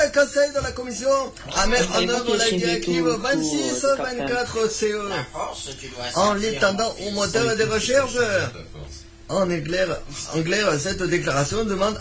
Conseil de la Commission à mettre en œuvre la directive 26-24 CE en l'étendant aux moteurs de recherche. En clair, cette déclaration demande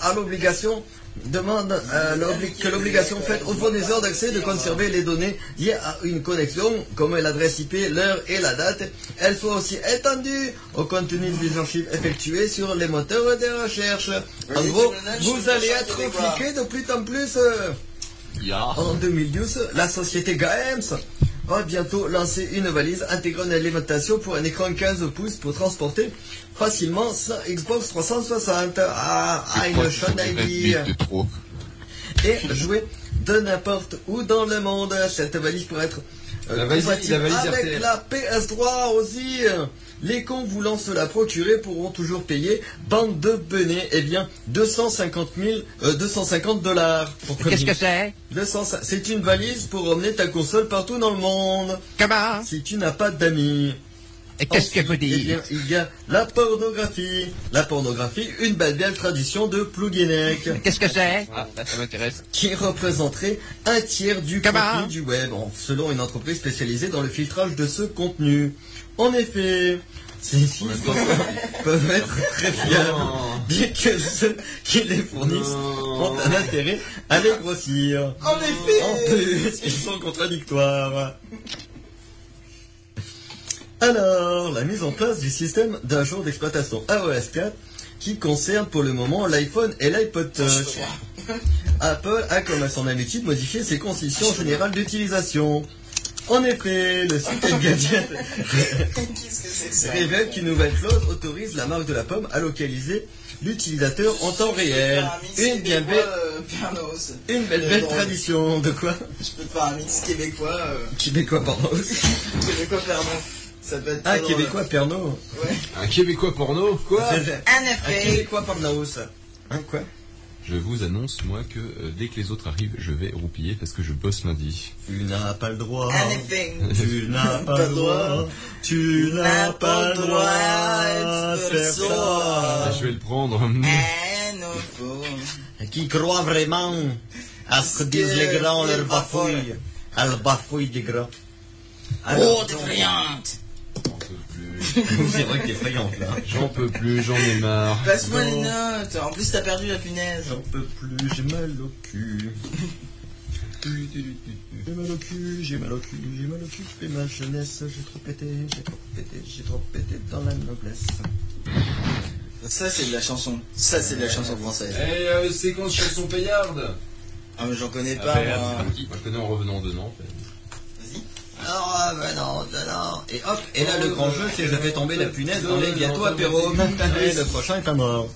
que l'obligation faite aux fournisseurs d'accès de conserver les données liées à une connexion, comme l'adresse IP, l'heure et la date, elle soit aussi étendue au contenu des archives effectuées sur les moteurs de recherche. En gros, vous allez être fliqués de plus en plus. En 2012, la société Games va bientôt lancer une valise intégrant une alimentation pour un écran 15 pouces pour transporter facilement sa Xbox 360 une chaîne ID et jouer de n'importe où dans le monde. Cette valise pourrait être compatible avec la PS3 aussi. Les cons voulant se la procurer pourront toujours payer, bande de benets, eh bien, $250. Qu'est-ce que c'est? C'est une valise pour emmener ta console partout dans le monde. Comment? Si tu n'as pas d'amis. Et qu'est-ce que vous dites? Eh bien, il y a la pornographie. La pornographie, une belle tradition de Plouguenec. Qu'est-ce que c'est? Ça m'intéresse. Qui représenterait un tiers du contenu du web, selon une entreprise spécialisée dans le filtrage de ce contenu. En effet, ces sites peuvent être très fiers, bien que ceux qui les fournissent ont un intérêt à les grossir. En effet, en plus, ils sont contradictoires. Alors, la mise en place du système d'un jour d'exploitation iOS 4 qui concerne pour le moment l'iPhone et l'iPod Touch. Apple a, comme à son habitude, modifié ses conditions générales d'utilisation. En effet, le site Engadget révèle qu'une nouvelle clause autorise la marque de la pomme à localiser l'utilisateur en temps réel. Une belle tradition. De quoi? Je peux te faire un mix québécois. Québécois porno. Québécois porno. Ça peut être Québécois porno. Ouais. Un Québécois porno? Quoi? En effet. Un Québécois porno. Quoi? Je vous annonce, moi, que dès que les autres arrivent, je vais roupiller parce que je bosse lundi. Tu n'as pas le droit. En effet. Tu n'as pas le droit. Tu n'as pas le droit de faire ça. Je vais le prendre. Qui croit vraiment à ce que disent les grands, leur bafouille. À le bafouille des grands. Oh, t'es friante. C'est vrai que t'es effrayante là. J'en peux plus, j'en ai marre. Passe-moi les notes. En plus, t'as perdu la punaise. J'en peux plus, j'ai mal au cul. J'ai mal au cul, j'ai mal au cul, j'ai mal au cul. C'est ma jeunesse, j'ai trop pété dans la noblesse. Ça, c'est de la chanson. Ça, c'est de la chanson française. Eh, séquence chanson paillarde. Ah, mais j'en connais pas, moi. Moi, je connais en revenant de Nantes. Alors, non. Et hop, et là, le grand jeu, c'est je fais tomber la punaise dans les bientôt apéro. Et le prochain est pas mort.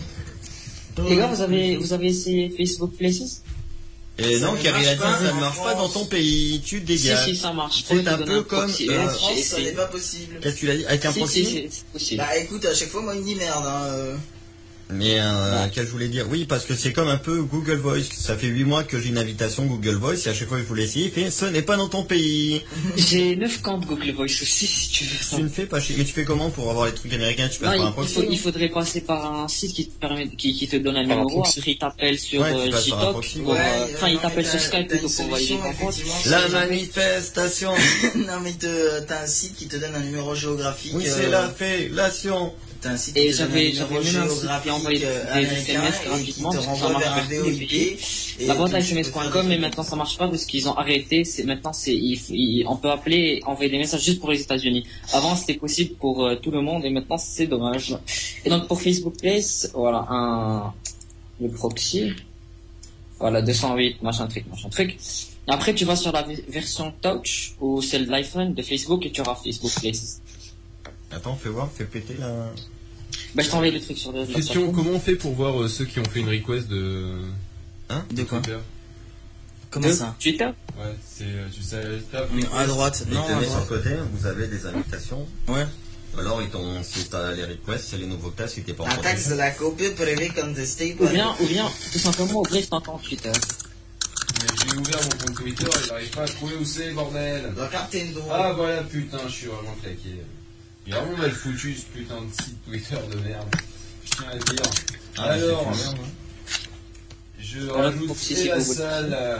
Les gars, vous avez essayé Facebook Places? Et non, car il a dit ça ne marche pas dans ton pays, tu te dégages. Si, ça marche. C'est un peu comme... En France, ça n'est pas possible. Qu'est-ce que tu l'as dit? Avec un proxy? Si, c'est possible. Bah écoute, à chaque fois, moi, il me dit merde. Mais qu'est-ce que je voulais dire? Oui, parce que c'est comme un peu Google Voice. Ça fait 8 mois que j'ai une invitation Google Voice et à chaque fois que je voulais essayer, il fait ce n'est pas dans ton pays. J'ai 9 comptes Google Voice aussi, si tu veux. Tu ne fais pas chier. Mais tu fais comment pour avoir les trucs américains? Tu passes par un proxy? Il faudrait passer par un site qui te permet, qui te donne un numéro. Après, il t'appelle sur Gtalk. Enfin, il t'appelle sur Skype plutôt pour valider ton compte. La manifestation. Non, mais t'as un site qui te donne un numéro géographique. Oui, c'est la fellation. Et j'avais même un site qui envoyait des SMS gratuitement parce que ça marche vers tous les pays. La boîte à SMS.com, mais maintenant ça marche pas parce qu'ils ont arrêté. Maintenant on peut appeler, envoyer des messages juste pour les États-Unis. Avant c'était possible pour tout le monde et maintenant c'est dommage. Et donc pour Facebook Place, voilà le proxy, voilà 208 machin truc. Et après tu vas sur la version Touch ou celle de l'iPhone de Facebook et tu auras Facebook Places. Attends, fais voir, fais péter la... Bah je t'envoie le truc sur le... Question, comment on fait pour voir ceux qui ont fait une request de... Hein? De quoi? Twitter? Comment ça? Twitter? Ouais, c'est... Tu sais, à droite. Non, à sur le côté, vous avez des invitations. Ouais. Alors, si t'as les requests, c'est les nouveaux tests qui t'es pas en La taxe de la copie privée contestée. Ou bien, tout simplement ouvrir ton compte Twitter. Mais j'ai ouvert mon compte Twitter et j'arrive pas à trouver où c'est, bordel. Regarde tes doigts. Ah voilà, putain, je suis vraiment claqué. Il est vraiment mal foutu ce putain de site Twitter de merde. Je tiens à le dire. Alors, Je Voilà, rajoute pour si et c'est la Google. salle.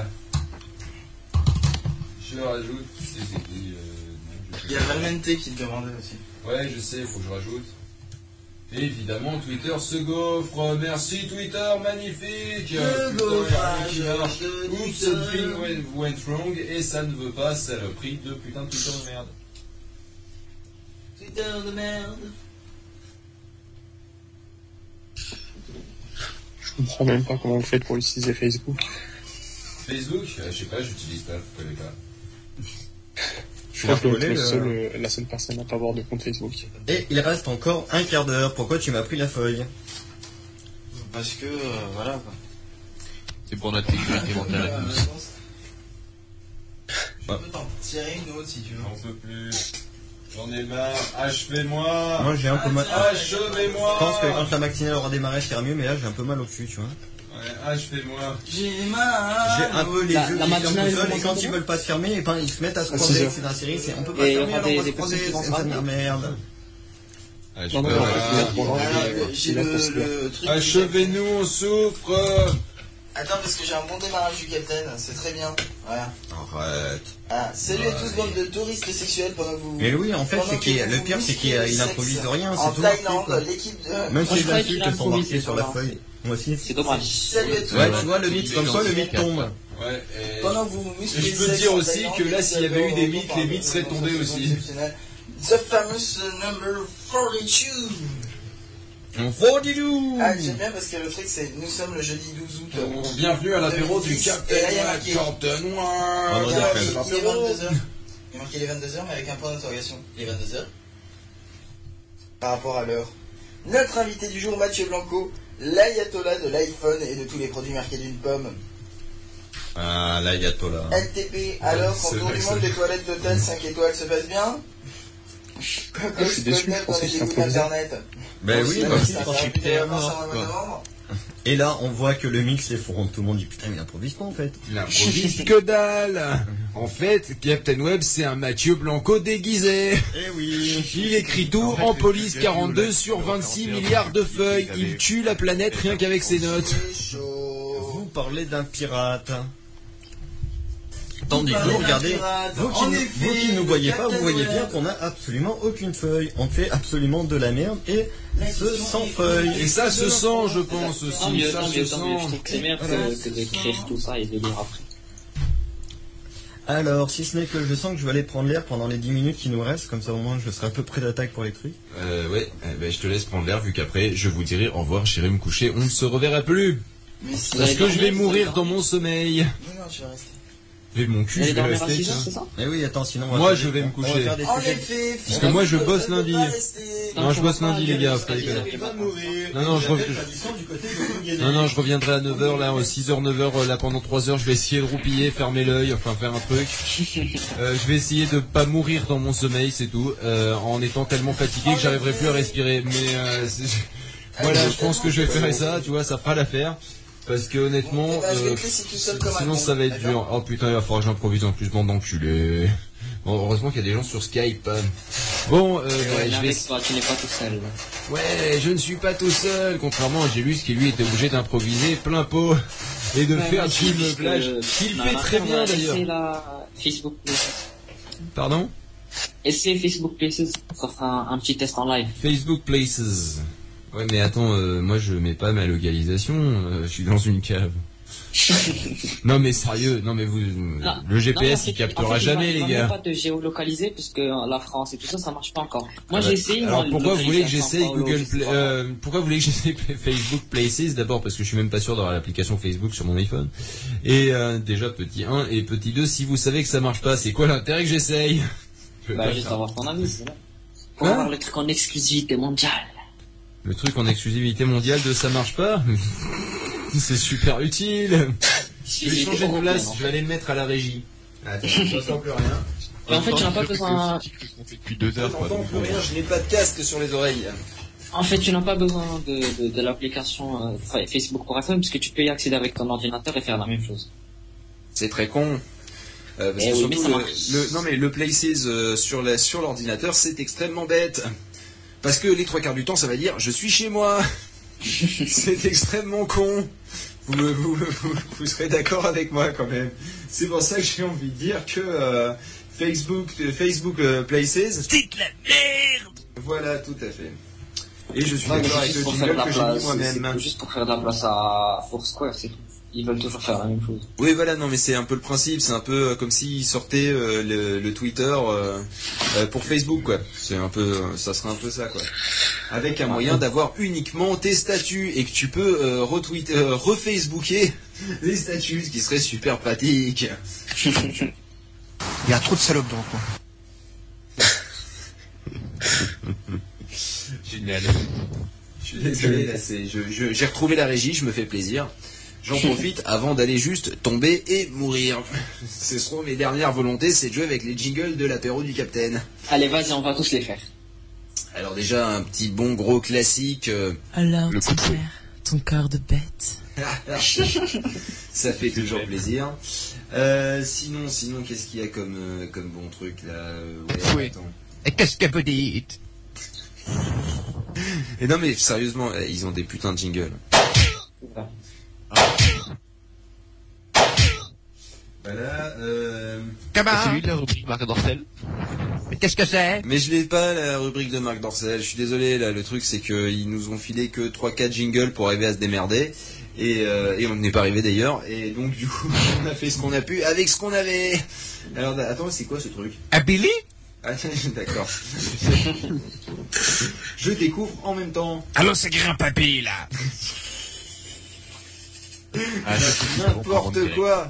Je rajoute. C'est écrit. Il y a Valmente qui te demandait aussi. Ouais, je sais, il faut que je rajoute. Et évidemment, Twitter se gaufre. Merci Twitter, magnifique. Le Putain, gaufrage il y a rien qui marche. de Oops, Twitter. something went wrong et ça ne veut pas, saloperie de putain de Twitter de merde. Twitter de merde. Je comprends même pas comment vous faites pour utiliser Facebook. Facebook, je sais pas, j'utilise pas, je connais pas. Je crois que volé, la seule personne à pas avoir de compte Facebook. Et il reste encore un quart d'heure. Pourquoi tu m'as pris la feuille? Parce que, voilà quoi. C'est pour notre sécurité mentale à tous. Je peux t'en tirer une autre si tu veux. J'en peux plus. J'en ai marre. Achevez-moi. Moi j'ai un peu mal. Achevez-moi. Je pense que quand la matinale aura démarré, ça ira mieux, mais là j'ai un peu mal au cul, tu vois. Ouais, achevez-moi. J'ai mal. J'ai un peu les La- yeux la qui ferment matinale, tout seuls, elle et quand commence ils comment veulent pas se fermer, et ben ils se mettent à se À croiser. 6 heures. C'est dans la série, c'est on peut pas Et fermer, il y aura alors on va des se croiser, personnes qui vont c'est se de ramener. la merde. Non, non, J'ai le truc. Achevez-nous, on souffre. Attends, parce que j'ai un bon démarrage du Captain, c'est très bien. Voilà. Arrête. Ah, salut à tous, bande de touristes sexuels pendant que vous. Mais oui, en fait, pendant c'est que qu'il, vous le vous pire, c'est musclez qu'il le sexe improvise rien, En c'est tout marqué, Thaïlande, quoi. l'équipe de. Même Moi, si je les croyais qu'il insultes sont marquées improvisait sur la sur feuille. Moi aussi. C'est dommage. Salut à tous. Ouais, tu vois, le mythe, comme quoi le mythe tombe. Ouais, et... Pendant que vous vous musclez Et je le peux sexe dire en aussi Thaïlande, que là, s'il y avait eu des mythes, les mythes seraient dans tombés une aussi. exceptionnelle. The famous number 42. On faut du loup. Ah, j'aime bien parce que le truc c'est nous sommes le jeudi 12 août. Bienvenue à l'apéro du 2010, Captain et là, il y a marqué- Captain Noir. Vendredi Il après. est 22h. Il est marqué les 22h mais avec un point d'interrogation. Les 22h. Par rapport à l'heure. Notre invité du jour, Mathieu Blanco, l'ayatollah de l'iPhone et de tous les produits marqués d'une pomme. Ah, là, il y a toi là. LTP, alors c'est quand tour vrai du que monde ça- des toilettes d'hôtel 5 étoiles se passe bien. je suis déçu, je dans pensais les que c'était égouts improvisé. d'internet. Ben oui, Sinon, bah, ça va faire des vacances en mois de novembre. et là, on voit que le mix est fond. Tout le monde dit putain, mais il improvise pas en fait. Il improvise que dalle. En fait, Captain Web, c'est un Mathieu Blanco déguisé. Eh oui. Il écrit tout en police 42 sur 26 milliards de feuilles. Il tue la planète rien qu'avec ses notes. C'est chaud. Vous parlez d'un pirate. Tandis que parlez vous, d'un regardez, pirate. vous En qui effet, ne nous voyez pas, vous Captain voyez Web. bien qu'on a absolument aucune feuille. On fait absolument de la merde et ce sans feuille. Et ça se sent, je pense Tant aussi. mieux, Ça tant se mieux, tant mieux. Je sent. trouve que c'est meilleur que d'écrire tout ça et de lire après. Alors, si ce n'est que je sens que je vais aller prendre l'air pendant les 10 minutes qui nous restent, comme ça au moins je serai à peu près d'attaque pour les trucs. Ouais, ben, je te laisse prendre l'air vu qu'après je vous dirai au revoir, j'irai me coucher, on ne se reverra plus. Mais si. Parce que je vais mourir dans mon sommeil. Non, tu vas rester. Avec mon cul, Allez je vais dormir à rester. 6 heures, c'est ça? Mais oui, attends, sinon on va Moi, faire je des- vais me on va coucher. faire des En sujets. effet, Parce que moi, je bosse ne peut lundi. pas rester. Non, je bosse lundi, les gars, Pas pas déconner. Il va mourir. Non, non, je reviens. Tradition du côté de Guinée. Non, je reviendrai à 9h, là, 6h, 9h, là, pendant 3 heures, je vais essayer de roupiller, fermer l'œil, enfin, faire un truc. Je vais essayer de pas mourir dans mon sommeil, c'est tout, en étant tellement fatigué que j'arriverai plus à respirer. Mais, voilà, je pense que je vais faire ça, tu vois, ça fera l'affaire. Parce que honnêtement, Eh ben, je vais te laisser tout seul comme un sinon con, ça va être dur. d'accord Oh putain, il va falloir que j'improvise en plus, bande d'enculés. Bon, heureusement qu'il y a des gens sur Skype. Bon, Ouais, je vais... avec toi, tu n'es pas tout seul. Ouais, je ne suis pas tout seul, contrairement à Gélus qui lui était obligé d'improviser plein pot et de faire du meublage. Qu'il fait très bien d'ailleurs. C'est la Facebook Places. Pardon? Essayez Facebook Places. Ça fera un petit test en live. Facebook Places. Ouais, mais attends, moi je mets pas ma localisation, je suis dans une cave. Non mais sérieux, non mais vous, le GPS il captera jamais les gars. Pas de géolocaliser puisque la France et tout ça, ça marche pas encore. Moi j'ai essayé. Alors moi, pourquoi de vous voulez que localiser à j'essaye São Paulo, Google je sais Play, pas. pourquoi vous voulez que j'essaye Facebook Places? D'abord parce que je suis même pas sûr d'avoir l'application Facebook sur mon iPhone. Et déjà petit 1 et petit 2, si vous savez que ça marche pas, c'est quoi l'intérêt que j'essaye? Je vais Bah pas juste faire. avoir ton avis, c'est là. Pour Quoi avoir le truc en exclusivité mondiale. Le truc en exclusivité mondiale de ça marche pas? C'est super utile. Je vais changer de place, je vais aller le mettre à la régie. Attends, je sens plus rien. Et en fait, tu n'as pas besoin. Depuis 2 heures, quoi. J'entends Donc, plus rien, je n'ai pas de casque sur les oreilles. En fait, tu n'as pas besoin de l'application Facebook pour iPhone puisque tu peux y accéder avec ton ordinateur et faire la même chose. C'est très con. Parce Eh que oui, mais surtout, ça marche. non mais le Places sur l'ordinateur, c'est extrêmement bête. Parce que les 3 quarts du temps, ça va dire je suis chez moi. C'est extrêmement con. vous serez d'accord avec moi quand même. C'est pour ça que j'ai envie de dire que Facebook Places. C'est de la merde. Voilà, tout à fait. Et je suis d'accord avec le jingle que j'ai mis moi-même. C'est juste pour faire de la place à Foursquare, c'est tout. Ils veulent toujours faire la même chose. Oui, voilà, non, mais c'est un peu le principe. C'est un peu comme s'ils sortaient le Twitter pour Facebook, quoi. C'est un peu, ça serait un peu ça, quoi. Avec un moyen d'avoir uniquement tes statuts et que tu peux refacebooker les statuts, ce qui serait super pratique. Il y a trop de salopes dans le coin. Génial. Je suis désolé, là, j'ai retrouvé la régie, je me fais plaisir. J'en profite avant d'aller juste tomber et mourir. Ce seront mes dernières volontés, c'est de jouer avec les jingles de l'apéro du Capitaine. Allez, vas-y, on va tous les faire. Alors déjà, un petit bon gros classique. Alors, le ton père, ton cœur de bête. Ça fait toujours plaisir. Sinon, qu'est-ce qu'il y a comme bon truc là Oui. Et qu'est-ce que vous dites? Et non mais sérieusement, ils ont des putains de jingles. Voilà, Comment? Celui de la rubrique Marc Dorcel. Mais qu'est-ce que c'est? Mais je l'ai pas la rubrique de Marc Dorcel, je suis désolé là, le truc c'est qu'ils nous ont filé que 3-4 jingles pour arriver à se démerder. Et on n'est pas arrivé d'ailleurs, et donc du coup on a fait ce qu'on a pu avec ce qu'on avait. Alors attends, c'est quoi ce truc? Un Billy? Ah d'accord. Je découvre en même temps. Allô, c'est grand-papy, là. N'importe quoi.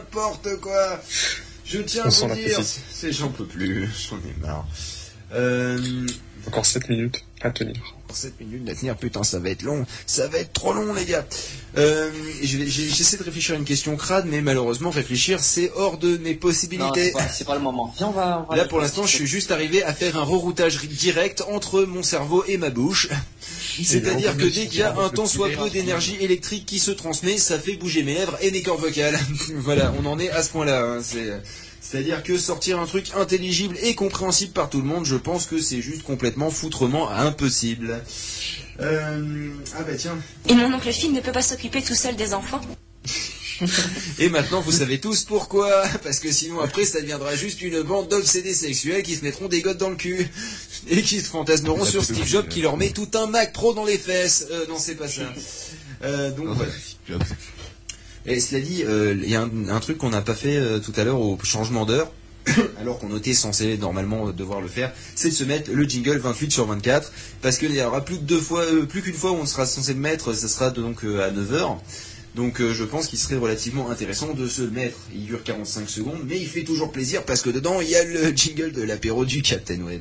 Je tiens à vous dire, j'en peux plus, j'en ai marre. Encore 7 minutes à tenir. 7 minutes à tenir, putain, ça va être long. Ça va être trop long, les gars. J'essaie de réfléchir à une question crade, mais malheureusement, réfléchir, c'est hors de mes possibilités. Non, c'est pas le moment. Viens, on va là, pour l'instant, je suis juste arrivé à faire un reroutage direct entre mon cerveau et ma bouche. C'est-à-dire que dès qu'il y a un tant soit peu d'énergie électrique qui se transmet, ça fait bouger mes lèvres et mes cordes vocales. Voilà, on en est à ce point-là. Hein. C'est-à-dire que sortir un truc intelligible et compréhensible par tout le monde, je pense que c'est juste complètement foutrement impossible. Ah bah tiens. Et mon oncle Phil ne peut pas s'occuper tout seul des enfants? Et maintenant vous savez tous pourquoi. Parce que sinon après ça deviendra juste une bande d'obsédés sexuels qui se mettront des gottes dans le cul. Et qui se fantasmeront sur Steve Jobs qui leur met tout un Mac Pro dans les fesses. Non c'est pas ça. Donc voilà. Et cela dit, il y a un truc qu'on n'a pas fait tout à l'heure au changement d'heure, alors qu'on était censé normalement devoir le faire, c'est de se mettre le jingle 28/24, parce qu'il y aura plus qu'une fois où on sera censé le mettre, ça sera donc à 9h. Donc je pense qu'il serait relativement intéressant de se le mettre. Il dure 45 secondes, mais il fait toujours plaisir parce que dedans il y a le jingle de l'apéro du Captain Web.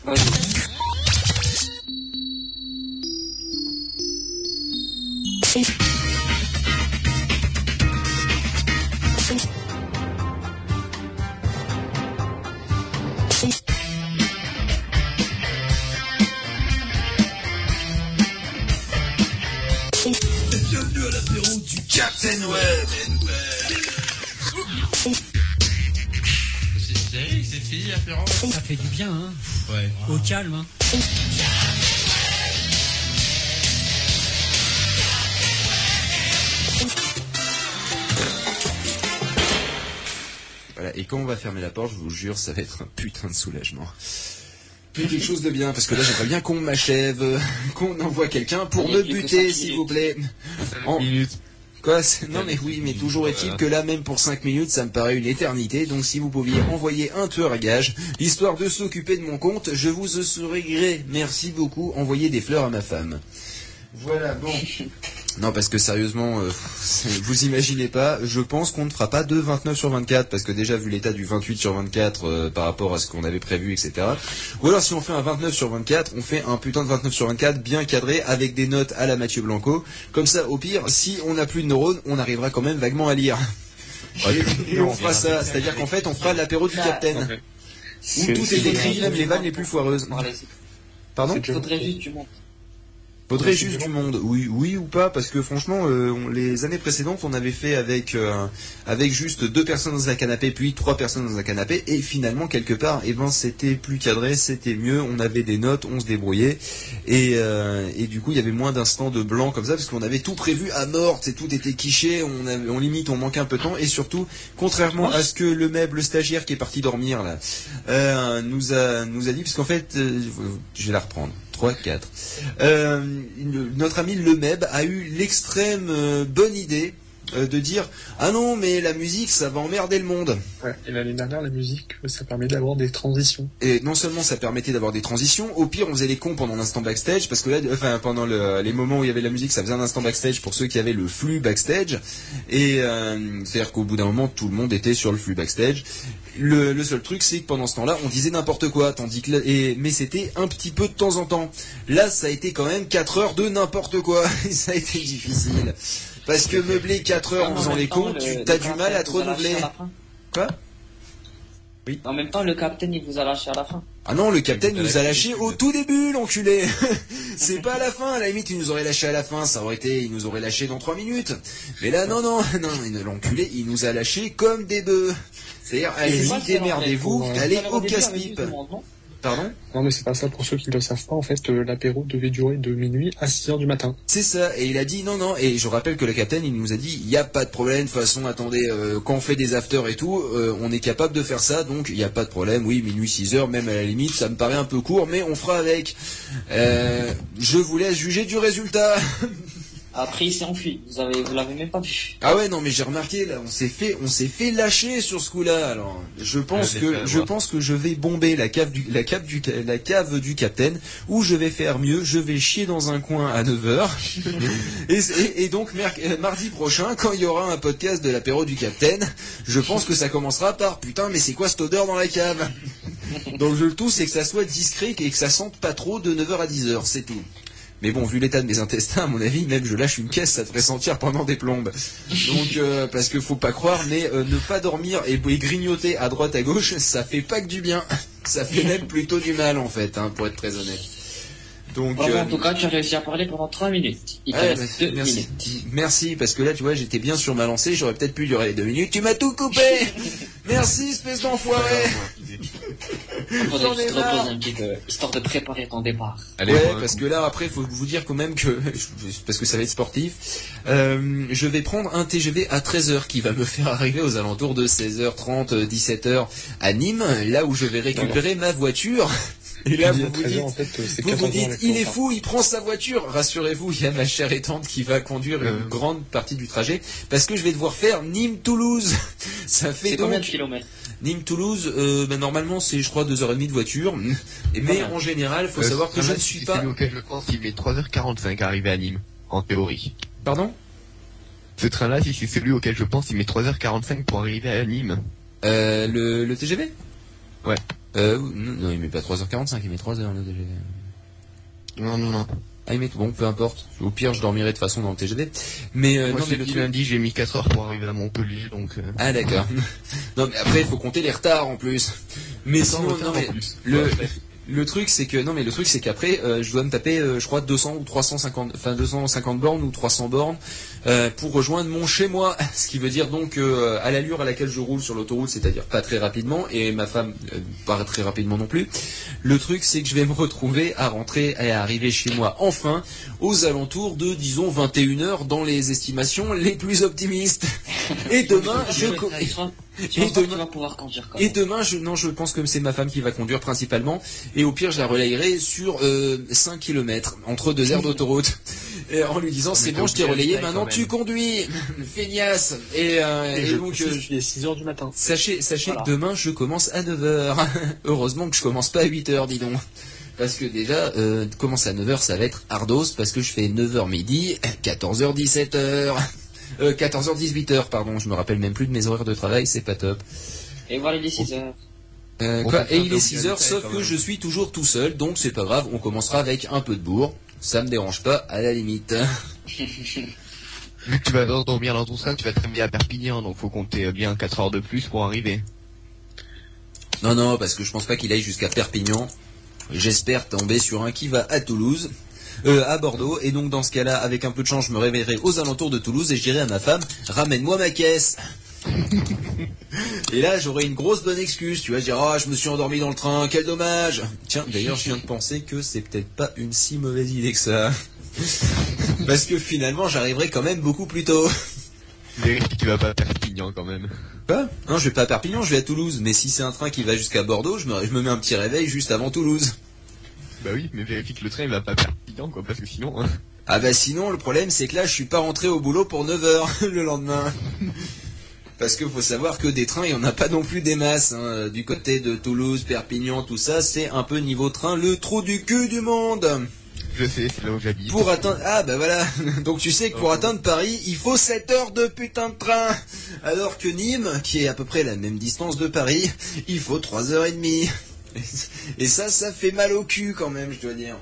Bienvenue à l'apéro du Captain Web. C'est fini l'apéro. Ça fait du bien, hein. Ouais. Au calme, hein. Voilà, et quand on va fermer la porte, je vous jure, ça va être un putain de soulagement. Puis quelque chose de bien, parce que là j'aimerais bien qu'on m'achève, qu'on envoie quelqu'un pour me buter, s'il vous plaît. Quoi? Non mais oui, mais toujours est-il que là, même pour 5 minutes, ça me paraît une éternité, donc si vous pouviez envoyer un tueur à gage, histoire de s'occuper de mon compte, je vous serais gré. Merci beaucoup, envoyez des fleurs à ma femme. Voilà, bon. Non, parce que sérieusement, vous imaginez pas, je pense qu'on ne fera pas de 29/24, parce que déjà vu l'état du 28/24 par rapport à ce qu'on avait prévu, etc. Ou alors si on fait un 29/24, on fait un putain de 29/24 bien cadré, avec des notes à la Mathieu Blanco. Comme ça, au pire, si on n'a plus de neurones, on arrivera quand même vaguement à lire. Et on fera ça, c'est-à-dire qu'en fait, on fera l'apéro du Capitaine. Où tout est écrit, même les vannes les plus foireuses. Pardon? Faudrait juste du monde. Faudrait juste du monde, oui ou pas, parce que franchement, les années précédentes, on avait fait avec juste 2 personnes dans un canapé, puis 3 personnes dans un canapé, et finalement quelque part, c'était plus cadré, c'était mieux, on avait des notes, on se débrouillait, et du coup il y avait moins d'instants de blanc comme ça, parce qu'on avait tout prévu à mort, tout était quiché, on manquait un peu de temps, et surtout, contrairement à ce que le stagiaire qui est parti dormir là, nous a dit, parce qu'en fait, je vais la reprendre. 3, 4. Notre ami Le Meb a eu l'extrême bonne idée de dire ah non mais la musique ça va emmerder le monde. Ouais, et l'année dernière la musique ça permet d'avoir des transitions. Et non seulement ça permettait d'avoir des transitions, au pire on faisait les cons pendant l'instant backstage parce que là pendant les moments où il y avait la musique ça faisait un instant backstage pour ceux qui avaient le flux backstage et c'est-à-dire qu'au bout d'un moment tout le monde était sur le flux backstage. Le seul truc c'est que pendant ce temps-là on disait n'importe quoi tandis que mais c'était un petit peu de temps en temps. Là ça a été quand même 4 heures de n'importe quoi et ça a été difficile. Parce que meubler 4 heures en faisant les cons, t'as du mal à te renouveler. Quoi? Oui. En même temps, le capitaine, il vous a lâché à la fin. Ah non, le capitaine nous a lâché au tout début, l'enculé. C'est pas à la fin, à la limite, il nous aurait lâché à la fin, il nous aurait lâché dans 3 minutes. Mais là, non, l'enculé, il nous a lâché comme des bœufs. C'est-à-dire, allez-y, démerdez-vous, allez au casse-pipe. Pardon? Non mais c'est pas ça, pour ceux qui ne le savent pas, en fait l'apéro devait durer de minuit à 6h du matin. C'est ça, et il a dit non, et je rappelle que le capitaine il nous a dit il n'y a pas de problème, de toute façon attendez, quand on fait des afters et tout, on est capable de faire ça, donc il n'y a pas de problème, oui minuit 6h, même à la limite ça me paraît un peu court, mais on fera avec. Je vous laisse juger du résultat. Après, il s'est enfui. Vous l'avez même pas vu. Ah ouais, non, mais j'ai remarqué, là, on s'est fait lâcher sur ce coup-là, alors. Je pense que je vais bomber la cave du capitaine, où je vais faire mieux, je vais chier dans un coin à 9h. et donc, mardi prochain, quand il y aura un podcast de l'apéro du capitaine, je pense que ça commencera par, putain, mais c'est quoi cette odeur dans la cave? Donc, le tout, c'est que ça soit discret et que ça sente pas trop de 9h à 10h, c'est tout. Mais bon, vu l'état de mes intestins, à mon avis, même je lâche une caisse, ça devrait sentir pendant des plombes. Donc, parce que faut pas croire, mais ne pas dormir et grignoter à droite à gauche, ça fait pas que du bien. Ça fait même plutôt du mal, en fait, pour être très honnête. Donc, en tout cas, tu as réussi à parler pendant 3 minutes. Il te reste 2 minutes. Merci, parce que là, tu vois, j'étais bien sur ma lancée, j'aurais peut-être pu durer les 2 minutes. Tu m'as tout coupé. Merci, espèce d'enfoiré. Faudrait que tu te reposes un petit peu, histoire de préparer ton départ. Allez, ouais, parce que là, après, faut vous dire quand même que, parce que ça va être sportif, je vais prendre un TGV à 13h qui va me faire arriver aux alentours de 16h30, 17h à Nîmes, là où je vais récupérer ma voiture. Et là, vous vous dites, il est fou, il prend sa voiture. Rassurez-vous, il y a ma chère et tante qui va conduire une grande partie du trajet, parce que je vais devoir faire Nîmes-Toulouse. Ça fait donc combien de kilomètres? Nîmes-Toulouse, normalement c'est je crois 2h30 de voiture, mais en général, faut savoir que je ne suis pas... Celui auquel je pense, il met 3h45 à arriver à Nîmes, en théorie. Pardon? Ce train-là, si c'est celui auquel je pense, il met 3h45 pour arriver à Nîmes. Le TGV? Ouais. Non, il met pas 3h45, il met 3h le TGV. Non. Ah, il met bon, peu importe. Au pire, je dormirai de façon dans le TGV. Mais moi, non, mais le lundi, j'ai mis 4 heures pour arriver à Montpellier, donc. Ah d'accord. Non, mais après, il faut compter les retards en plus. Mais sinon, non mais le truc c'est qu'après je dois me taper je crois 200 ou 250 bornes ou 300 bornes pour rejoindre mon chez moi, ce qui veut dire donc à l'allure à laquelle je roule sur l'autoroute, c'est-à-dire pas très rapidement, et ma femme pas très rapidement non plus. Le truc c'est que je vais me retrouver à rentrer et à arriver chez moi enfin aux alentours de disons 21h dans les estimations les plus optimistes. Et demain Et demain, je pense que c'est ma femme qui va conduire principalement. Et au pire, je la relayerai sur 5 km entre 2 aires d'autoroute. En lui disant, c'est bon, je t'ai relayé, maintenant tu conduis. Feignasse. Et donc, il est 6h du matin. Sachez que demain, je commence à 9h. Heureusement que je commence pas à 8h, dis donc. Parce que déjà, commencer à 9h, ça va être ardos, parce que je fais 9h midi, 14h, 17h. 14h, 18h, pardon, je me rappelle même plus de mes horaires de travail, c'est pas top. Et voilà, il est 6h. Et il est 6h, sauf que je suis toujours tout seul, donc c'est pas grave, on commencera avec un peu de bourre. Ça me dérange pas, à la limite. Vu que tu vas dormir dans ton train, tu vas te réveiller à Perpignan, donc faut compter bien 4 heures de plus pour arriver. Non, parce que je pense pas qu'il aille jusqu'à Perpignan. J'espère tomber sur un qui va à Toulouse. à Bordeaux. Et donc dans ce cas-là, avec un peu de chance, je me réveillerai aux alentours de Toulouse et je dirai à ma femme, ramène-moi ma caisse. Et là, j'aurai une grosse bonne excuse, tu vas dire, je me suis endormi dans le train, quel dommage. Tiens, d'ailleurs, je viens de penser que c'est peut-être pas une si mauvaise idée que ça. Parce que finalement, j'arriverai quand même beaucoup plus tôt. Vérifie qu'il va pas à Perpignan quand même. Quoi ? Non, je vais pas à Perpignan, je vais à Toulouse. Mais si c'est un train qui va jusqu'à Bordeaux, je me mets un petit réveil juste avant Toulouse. Bah oui, mais vérifie que le train il va pas à Perpignan quoi, parce que sinon... Hein... Ah bah sinon, le problème c'est que là, je suis pas rentré au boulot pour 9h le lendemain. Parce que faut savoir que des trains, il y en a pas non plus des masses. Hein. Du côté de Toulouse, Perpignan, tout ça, c'est un peu niveau train, le trou du cul du monde. Je sais, c'est là où j'habite. Pour atteindre... Ah bah voilà. Donc tu sais que pour atteindre Paris, il faut 7 heures de putain de train. Alors que Nîmes, qui est à peu près la même distance de Paris, il faut 3h30. Et ça fait mal au cul quand même, je dois dire.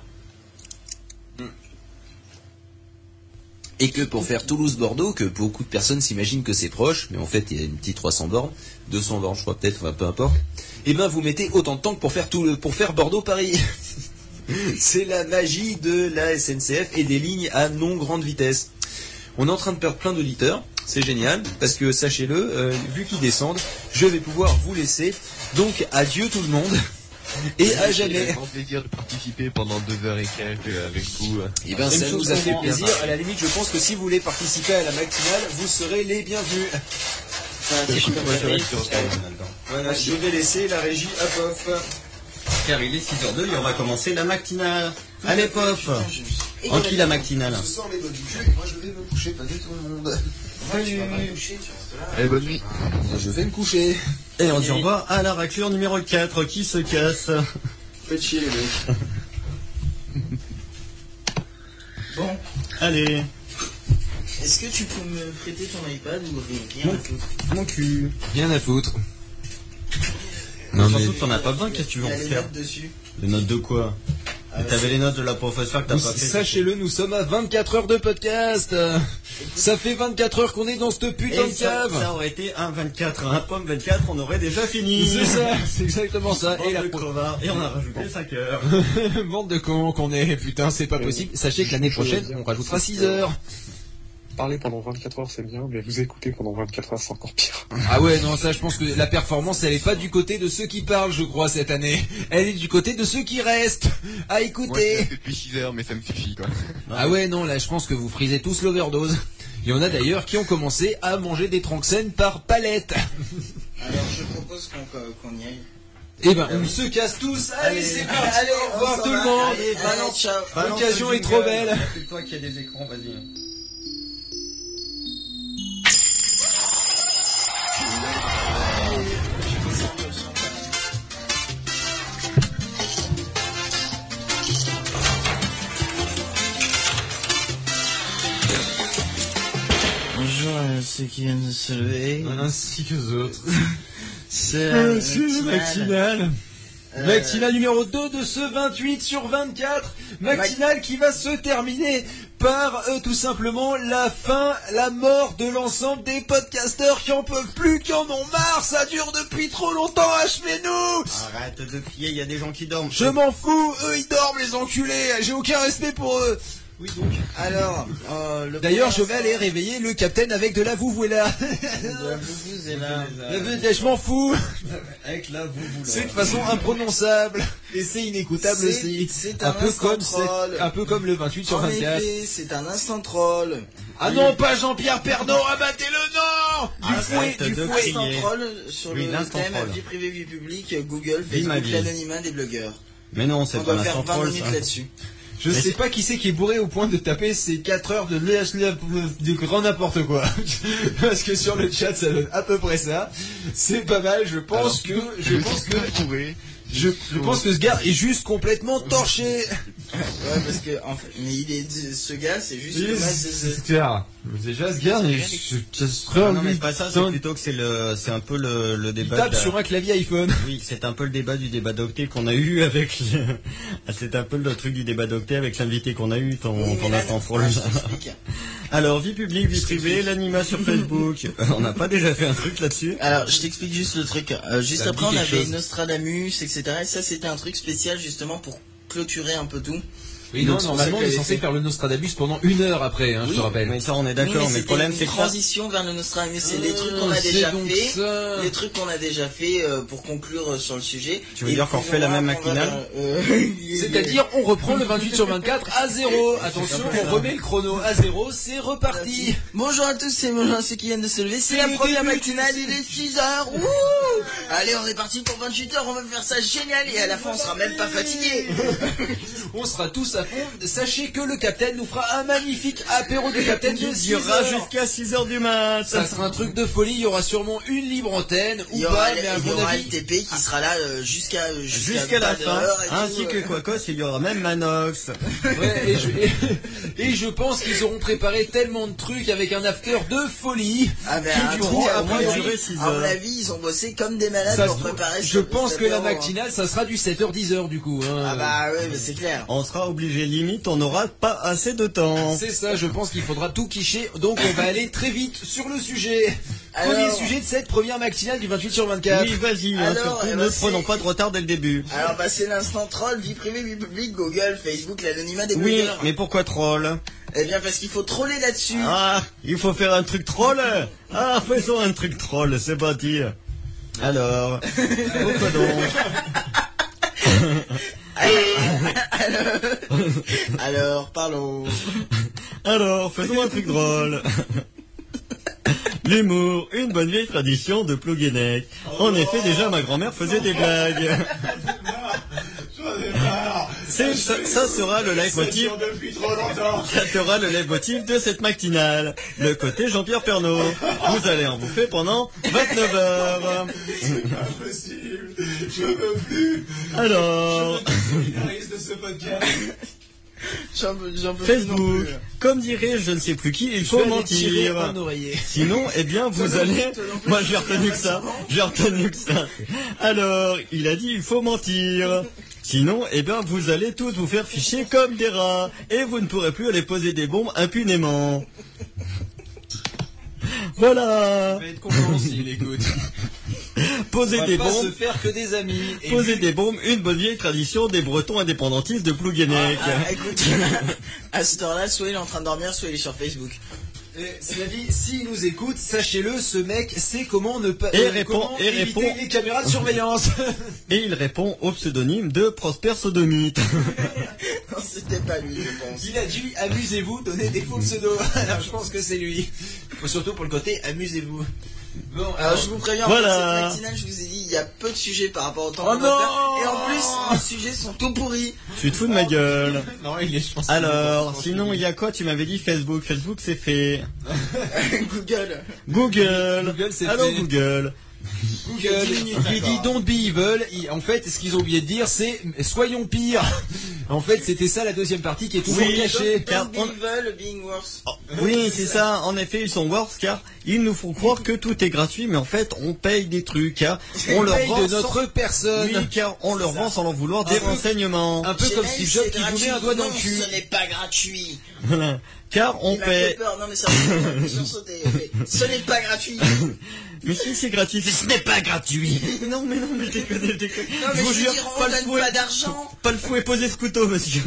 Et que pour faire Toulouse-Bordeaux, que beaucoup de personnes s'imaginent que c'est proche, mais en fait il y a une petite 300 bornes, 200 bornes je crois peut-être, enfin, peu importe, et ben vous mettez autant de temps que pour faire Bordeaux-Paris. C'est la magie de la SNCF et des lignes à non grande vitesse. On est en train de perdre plein d'auditeurs, c'est génial, parce que sachez-le, vu qu'ils descendent, je vais pouvoir vous laisser. Donc adieu tout le monde. Et à jamais. C'est un grand plaisir de participer pendant 2 heures et quelques avec vous. Et ben ça nous a fait plaisir. À la limite, je pense que si vous voulez participer à la matinale, vous serez les bienvenus. Voilà, je vais laisser la régie à Pof. Car il est 6h02 et on va commencer la matinale. Allez Pof. En qui la matinale? Je sens les doigts du cul et moi je vais me coucher, pas du tout le monde. Allez, bonne nuit. Je vais me coucher. Et on dit au revoir à la raclure numéro 4 qui se casse. Faites chier les mecs. Bon. Allez. Est-ce que tu peux me prêter ton iPad ou rien à foutre? Mon cul. Rien à foutre. Non, surtout t'en as pas besoin, qu'est-ce que tu veux en faire? Les notes dessus. Les notes de quoi? T'avais les notes de la professeure que t'as pas fait. Sachez-le, nous sommes à 24 heures de podcast. Ça fait 24 heures qu'on est dans cette putain de cave. Ça aurait été un 24, un pomme 24, on aurait déjà fini. C'est ça, c'est exactement ça. Et on a rajouté 5 heures. Bande de cons qu'on est, putain, c'est pas possible. Sachez que l'année prochaine, on rajoutera 6 heures. Parler pendant 24 heures c'est bien, mais vous écouter pendant 24 heures c'est encore pire. Ah ouais, non, ça je pense que la performance elle est pas du côté de ceux qui parlent, je crois, cette année. Elle est du côté de ceux qui restent à écouter. Moi je fait depuis 6 heures mais ça me suffit quoi. Ah ouais, non, là je pense que vous frisez tous l'overdose. Il y en a d'ailleurs qui ont commencé à manger des tranxènes par palette. Alors je propose qu'on y aille. Eh ben, on se casse tous. Allez, c'est parti. Allez, au revoir tout le monde. Allez, balance, ciao. L'occasion est trop belle. C'est toi qui as des écrans, vas-y. Bonjour à ceux qui viennent de se lever. Ainsi que les autres. C'est matinale. Matinale numéro 2 de ce 28 sur 24. Matinale qui va se terminer par tout simplement la mort de l'ensemble des podcasteurs qui en peuvent plus, qui en ont marre. Ça dure depuis trop longtemps, achevez-nous. Arrête de crier, il y a des gens qui dorment. Je m'en fous, eux ils dorment les enculés. J'ai aucun respect pour eux. Oui donc. Alors, d'ailleurs, je vais aller réveiller le capitaine avec de la vouvoula. La vouvouzela. Je m'en fous. Avec la vouvoula. C'est de façon imprononçable. Et c'est inécoutable aussi. C'est un peu comme le 28 sur 24. En effet, c'est un instant troll. Ah non, pas Jean-Pierre Pernaut, abattez le nom. Du fouet. Instant troll sur le thème vie privée, vie publique, Google, Facebook, l'anonymat des blogueurs. Mais non, c'est pas un instant troll. On va faire 20 minutes là-dessus. Je sais pas qui c'est qui est bourré au point de taper ces 4 heures de grand n'importe quoi. Parce que sur le chat, ça donne à peu près ça. C'est pas mal, je pense que ce gars est juste complètement torché. Ouais, parce que, en fait, mais ce gars, c'est juste le c'est clair. Déjà, ce gars, non, mais c'est pas ça, c'est plutôt que c'est un peu le débat. Il tape sur un clavier iPhone. Oui, c'est un peu le débat du débat d'octet qu'on a eu avec, c'est un peu le truc du débat d'octet avec l'invité qu'on a eu, ton instant troll. Alors, vie publique, vie privée, l'anima sur Facebook. On n'a pas déjà fait un truc là-dessus? Alors, je t'explique juste le truc. Juste après, on avait Nostradamus, etc. Et ça, c'était un truc spécial, justement, pour clôturer un peu tout. Oui, non, normalement, on est censé faire le Nostradamus pendant 1 heure après, hein, je te rappelle. Mais ça, on est d'accord, mais le problème, c'est que transition vers le Nostradamus, c'est les trucs qu'on a déjà fait, les trucs qu'on a déjà fait pour conclure sur le sujet. Tu veux dire qu'on refait la même matinale? C'est-à-dire, on reprend le 28/24 à 0. Attention, on remet le chrono à 0, c'est reparti. Bonjour à tous, c'est bonjour à ceux qui viennent de se lever. C'est la première matinale, il est 6h. Allez, on est parti pour 28h, on va faire ça génial et à la fin, on sera même pas fatigué. On sera tous à fond. Sachez que le Capitaine nous fera un magnifique apéro de Capitaine de 6 heures. Il y aura jusqu'à 6h du mat. Ça sera un truc de folie. Il y aura sûrement une libre antenne. Il y aura le TP qui sera là jusqu'à la fin. Ainsi que Quacos, il y aura même Manox. Ouais, et je pense qu'ils auront préparé tellement de trucs avec un after de folie. Ah ben, qui dureront à moins durer 6 heures. À mon avis, ils ont bossé comme des malades pour préparer ça. Je pense que la matinale, ça sera du 7h-10h du coup. Hein. Ah bah ouais, mais c'est clair. On sera obligé, limite, on n'aura pas assez de temps. C'est ça, je pense qu'il faudra tout quicher. Donc on va aller très vite sur le sujet. Premier sujet de cette première matinale du 28/24. Oui, vas-y, surtout ne prenons pas de retard dès le début. Alors bah c'est l'instant troll, vie privée, vie publique, Google, Facebook, l'anonymat des blogueurs. Oui, mais pourquoi troll? Eh bien parce qu'il faut troller là-dessus. Ah, il faut faire un truc troll. Ah, faisons un truc troll, c'est parti. Alors, pourquoi donc? Alors, parlons. Alors, faisons un truc drôle. L'humour, une bonne vieille tradition de Plouguenec. En effet, déjà ma grand-mère faisait des blagues. Ça sera le leitmotiv. Ça sera le leitmotiv de cette matinale. Le côté Jean-Pierre Pernaut. Vous allez en bouffer pendant 29 heures. C'est pas possible. Je veux plus. Alors. De ce podcast. Facebook, comme dirait je ne sais plus qui, il faut mentir. Sinon, eh bien, vous allez... Moi, j'ai retenu que ça. Alors, il a dit, il faut mentir. Sinon, eh bien, vous allez tous vous faire ficher comme des rats. Et vous ne pourrez plus aller poser des bombes impunément. Voilà. Va être compréhensible, écoute. Poser des bombes. Se faire que des amis. Poser des bombes, une bonne vieille tradition des Bretons indépendantistes de Plouguenec. Écoute, à cette heure-là, soit il est en train de dormir, soit il est sur Facebook. Cela dit, s'il nous écoute, sachez-le, ce mec sait comment ne pas éviter les caméras de surveillance. Et il répond au pseudonyme de Prosper Sodomite. Non, c'était pas lui, je pense. Il a dit amusez-vous, donnez des faux pseudos. Alors je pense que c'est lui. Surtout pour le côté amusez-vous. Bon, alors je vous préviens, voilà. Cette matinale, je vous ai dit, il y a peu de sujets par rapport au temps qu'on va faire. Et en plus, les sujets sont tout pourris. Tu te fous de ma gueule. Non, je pense. Alors, sinon, il y a quoi? Tu m'avais dit Facebook. Facebook, c'est fait. Google, c'est alors, fait. Google, il dit don't be evil. En fait, ce qu'ils ont oublié de dire, c'est soyons pires. En fait, c'était ça la deuxième partie qui est toujours cachée. Don't be evil, being worse. Oui, c'est ça. En effet, ils sont worse car ils nous font croire que tout est gratuit, mais en fait, on paye des trucs. On leur vend de notre personne. Oui, car on leur vend sans leur vouloir des renseignements. Un peu comme Steve Jobs qui voulait un doigt dans le cul. Ce n'est pas gratuit. Voilà. Car on paie. Non mais ça sursauté. Ce n'est pas gratuit. Mais si c'est gratuit, ce n'est pas gratuit. Non mais je déconne. Non mais je veux dire, on donne pas d'argent. Pas le fouet posé ce couteau, monsieur.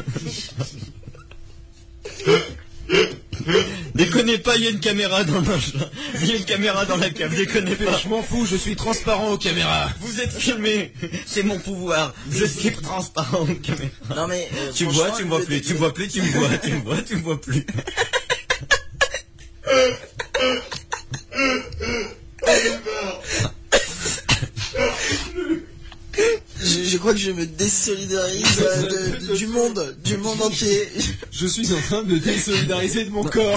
Déconnez pas, il y a une caméra dans la cave, déconnez pas. Je m'en fous, je suis transparent aux caméras. Vous êtes filmé, c'est mon pouvoir. Je suis transparent aux caméras. Non mais tu me vois plus, tu me vois plus. Je crois que je me désolidarise du monde entier. Je suis en train de me désolidariser de mon corps.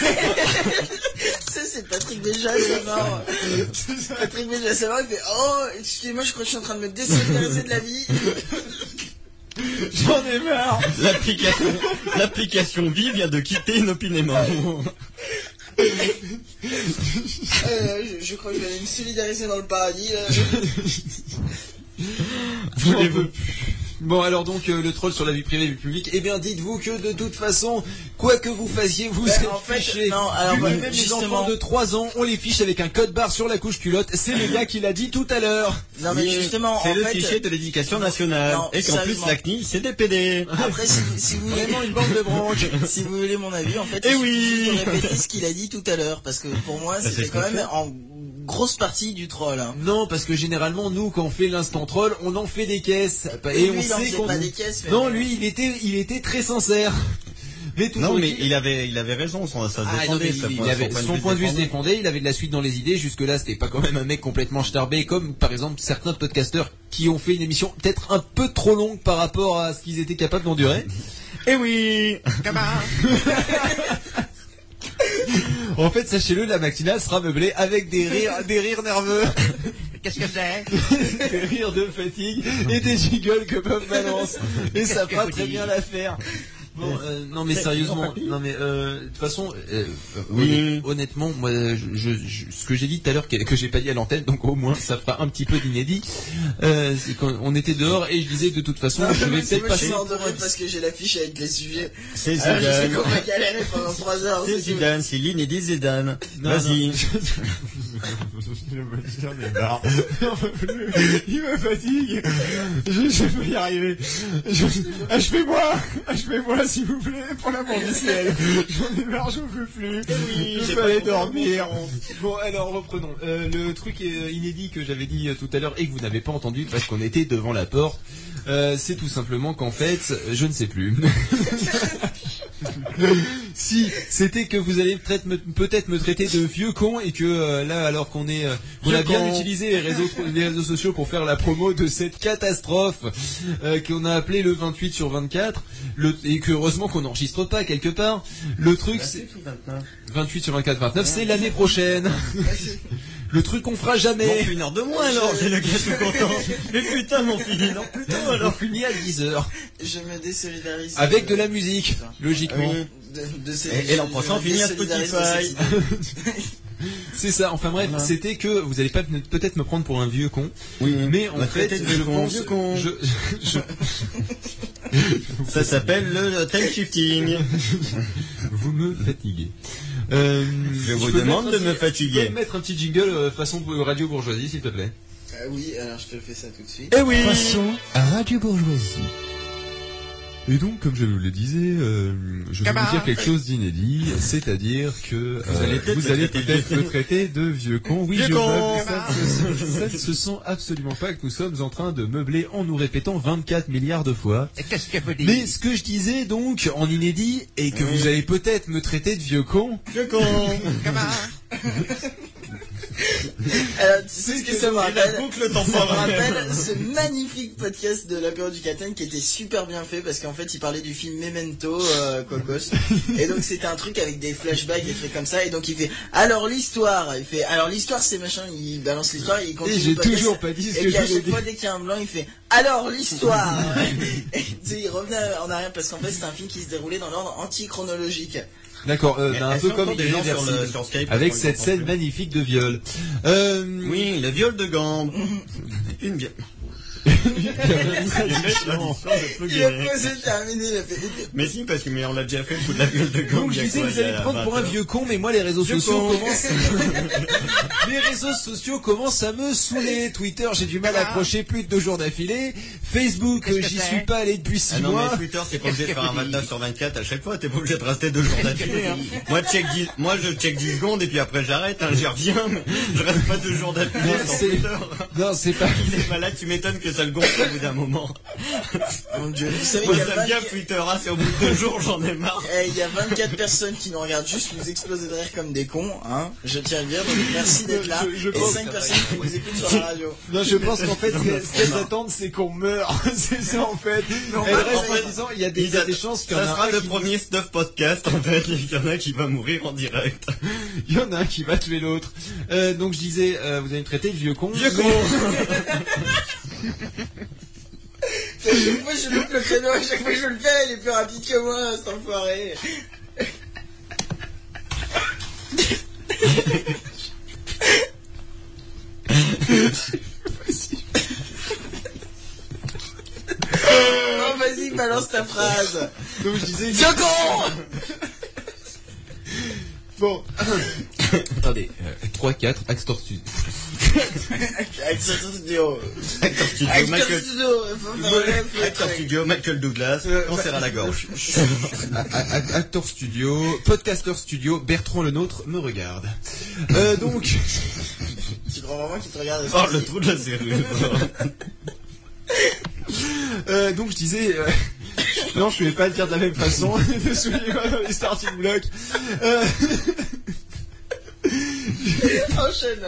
Ça c'est Patrick Béja, c'est mort. Patrick Béja, c'est mort, il fait oh, excusez-moi, je crois que je suis en train de me désolidariser de la vie. J'en ai marre. L'application Vie vient de quitter inopinément. Je crois que je vais aller me solidariser dans le paradis là. Bon, alors donc, le troll sur la vie privée et vie publique, eh bien, dites-vous que de toute façon, quoi que vous fassiez, vous êtes fichés. Non, alors, même les enfants de 3 ans, on les fiche avec un code barre sur la couche culotte. C'est le gars qui l'a dit tout à l'heure. Non, mais justement, c'est le fichier de l'éducation nationale. Non, et qu'en plus, la CNIL, c'est des PD. Après, si vous voulez Vraiment une bande de branches. Si vous voulez mon avis, en fait, Eh il oui. suffit de répéter ce qu'il a dit tout à l'heure, parce que pour moi, Ça, c'était c'est quand ce qu'on même en grosse partie du troll. Hein. Non, parce que généralement, nous, quand on fait l'instant troll, on en fait des caisses. Et lui, on il en sait faisait qu'on... pas des caisses, mais... Non, lui, il était très sincère. Mais Non, mais il avait raison, ça se défendait. Son point de vue se défendait, il avait de la suite dans les idées. Jusque-là, c'était pas quand même un mec complètement starbé, comme par exemple certains podcasteurs qui ont fait une émission peut-être un peu trop longue par rapport à ce qu'ils étaient capables d'endurer. Eh oui. En fait, sachez-le, la matinale sera meublée avec des rires nerveux. Qu'est-ce que c'est? Des rires de fatigue et des jingles que Bob balance. Et ça fera très bien l'affaire. Bon, non mais sérieusement, non mais de toute façon, oui. Honnêtement, moi, ce que j'ai dit tout à l'heure que j'ai pas dit à l'antenne, donc au moins ça fera un petit peu d'inédit. C'est quand on était dehors et je disais de toute façon, je vais peut-être passer. Je suis endormi parce que j'ai l'affiche avec les sujets. C'est Je Zidane. sais qu'on va galérer pendant 3 heures. C'est Zidane, c'est l'inédit Zidane. Vas-y. J'en ai marre. Il me fatigue. Je peux y arriver. Achevez-moi, s'il vous plaît, pour l'amour du ciel. J'en ai marre, j'en peux plus. Oui, je vais aller dormir. Bon, alors reprenons. Le truc inédit que j'avais dit tout à l'heure et que vous n'avez pas entendu parce qu'on était devant la porte, c'est tout simplement qu'en fait, je ne sais plus. Si, c'était que vous allez peut-être me traiter de vieux con et que là, alors qu'on a bien utilisé les réseaux sociaux pour faire la promo de cette catastrophe qu'on a appelé le 28 sur 24, et que heureusement qu'on n'enregistre pas quelque part. Le truc, c'est 28 sur 24, 29, c'est l'année prochaine. Le truc qu'on fera jamais. Bon, 1 heure de moins alors, c'est le gars tout content. Mais putain, mon finit non plus tôt alors. On finit à 10h. Je me désolidarise. Avec de la musique, logiquement. Et l'an prochain, on finit à Spotify. C'est ça, enfin bref, c'était que vous allez pas peut-être me prendre pour un vieux con. Oui, mais en fait, je pense. Vieux con. Ça s'appelle le time shifting. Vous me fatiguez. Je vous demande de me fatiguer. Tu peux mettre un petit jingle façon radio bourgeoisie, s'il te plaît. Oui, alors je te fais ça tout de suite. Eh oui. Façon radio bourgeoisie. Et donc, comme je vous le disais, je vais vous dire quelque chose d'inédit, c'est-à-dire que vous allez peut-être me traiter de vieux con. Oui, vieux con. Ça ne se sent absolument pas que nous sommes en train de meubler en nous répétant 24 milliards de fois. Qu'est-ce que vous dites? Mais ce que je disais donc en inédit, et que vous allez peut-être me traiter de vieux con. Vieux con. Alors, tu sais ce que ça me rappelle? Ça me rappelle ce magnifique podcast de l'apéro du Capitaine qui était super bien fait parce qu'en fait il parlait du film Memento, Cocos. Et donc c'était un truc avec des flashbacks, des trucs comme ça. Et donc il fait alors l'histoire, c'est machin, il balance l'histoire et il continue. Et j'ai toujours pas dit ce que je voulais dire. Et puis à chaque fois dès qu'il y a un blanc, il fait alors l'histoire. Et tu sais, il revenait en arrière parce qu'en fait c'était un film qui se déroulait dans l'ordre anti-chronologique. D'accord, un peu comme des gens sur Skype avec cette scène magnifique de viol. Oui, le viol de Gand. Une viol. Il a posé terminé, il a fait. Mais si, parce que on l'a déjà fait pour la viol de Gand. Donc je disais, vous allez me prendre pour un vieux con, mais moi les réseaux sociaux commencent. Les réseaux sociaux commencent à me saouler. Twitter, j'ai du mal à accrocher plus de 2 jours d'affilée. Facebook, j'y suis pas allé depuis 6 mois. Non, mais Twitter, c'est pas obligé de faire un 29 sur 24 à chaque fois. T'es pas obligé de rester 2 jours d'affilée. Moi, je check 10 secondes et puis après j'arrête. J'y reviens, mais je reste pas 2 jours d'affilée sur Twitter. Non, c'est pas. Il est malade, tu m'étonnes que ça le gonfle au bout d'un moment. Mon Dieu, vous savez moi, j'aime bien Twitter, c'est au bout de 2 jours, j'en ai marre. Il y a 24 personnes qui nous regardent juste nous exploser de rire comme des cons, hein. Je tiens à le dire, donc merci d'être là. Et 5 personnes qui nous écoutent sur la radio. Non, je pense qu'en fait, ce qu'elles attendent, c'est qu'on meurt. C'est ça, en fait. Elles restent en disant, il y a des chances qu'il y en a un. Ça sera le premier stuff podcast, en fait. Il y en a qui va mourir en direct. Il y en a un qui va tuer l'autre. Donc je disais, vous allez me traiter de vieux con. Vieux con. À chaque fois je loupe le créneau, à chaque fois je le fais, il est plus rapide que moi, cet enfoiré. Oh, vas-y, balance ta phrase. Donc je disais... Diogo. Bon. Attendez, 3-4, Actor Studio. Actor Studio, Michael Douglas, cancer à la gorge. Actor Studio, Podcaster Studio, Bertrand le nôtre me regarde. Donc... Tu crois vraiment qu'il te regarde? Oh, le trou de la serrure. Donc je disais... Non, je vais pas le dire de la même façon. Ne souvenez-moi dans les starting blocks. Enchaîne.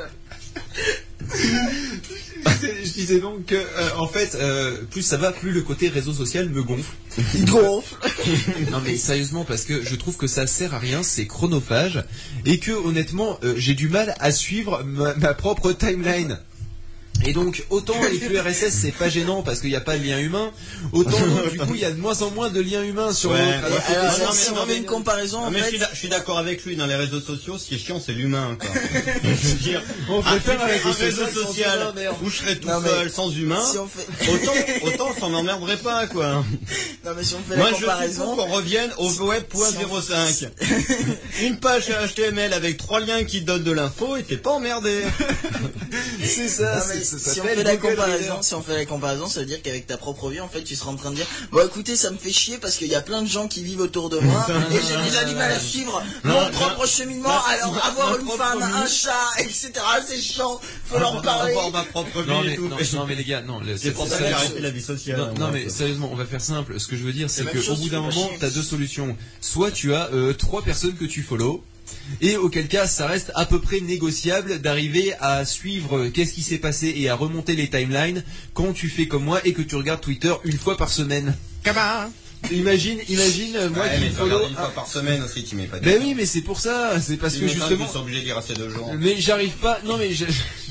Je disais donc que, en fait, plus ça va, plus le côté réseau social me gonfle. Il gonfle. Non mais sérieusement, parce que je trouve que ça sert à rien, c'est chronophage, et que honnêtement, j'ai du mal à suivre ma propre timeline. Et donc, autant les flux RSS c'est pas gênant parce qu'il n'y a pas de lien humain, autant du coup il y a de moins en moins de liens humains sur Ouais. l'autre. Alors, Si on fait une comparaison, en mais fait... je suis d'accord avec lui, dans les réseaux sociaux, ce qui est chiant, c'est l'humain, quoi. Je veux dire, On préfère un réseau social où je serais tout seul, sans humain, Si on fait... autant ça m'emmerderait pas, quoi. Non mais si on fait Moi, la je suis comparaison... pour qu'on revienne au web.05. Une page HTML avec 3 liens qui donnent de l'info et t'es pas emmerdé. C'est ça, Non, mais ça si on s'appelle fait la Google comparaison, Reader. ça veut dire qu'avec ta propre vie, en fait, tu seras en train de dire, bon, écoutez, ça me fait chier parce qu'il y a plein de gens qui vivent autour de moi et j'ai déjà du mal à suivre mon propre cheminement. Alors avoir une femme, un chat, etc., c'est chiant. Faut leur parler. Avoir ma propre vie Non et mais, tout. non mais les gars, non, C'est pour ça que j'ai arrêté la vie sociale. Non mais sérieusement, on va faire simple. Ce que je veux dire, c'est la que même au chose, bout tu d'un fais pas moment, chier. t'as deux solutions. Soit tu as 3 personnes que tu follow. Et auquel cas, ça reste à peu près négociable d'arriver à suivre qu'est-ce qui s'est passé et à remonter les timelines quand tu fais comme moi et que tu regardes Twitter une fois par semaine. Imagine moi qui mais follow. une fois par semaine aussi, tu mets pas de. Ben oui, mais c'est pour ça. C'est parce que justement. Ils sont obligés de dire assez de jours. Mais j'arrive pas. Non mais je.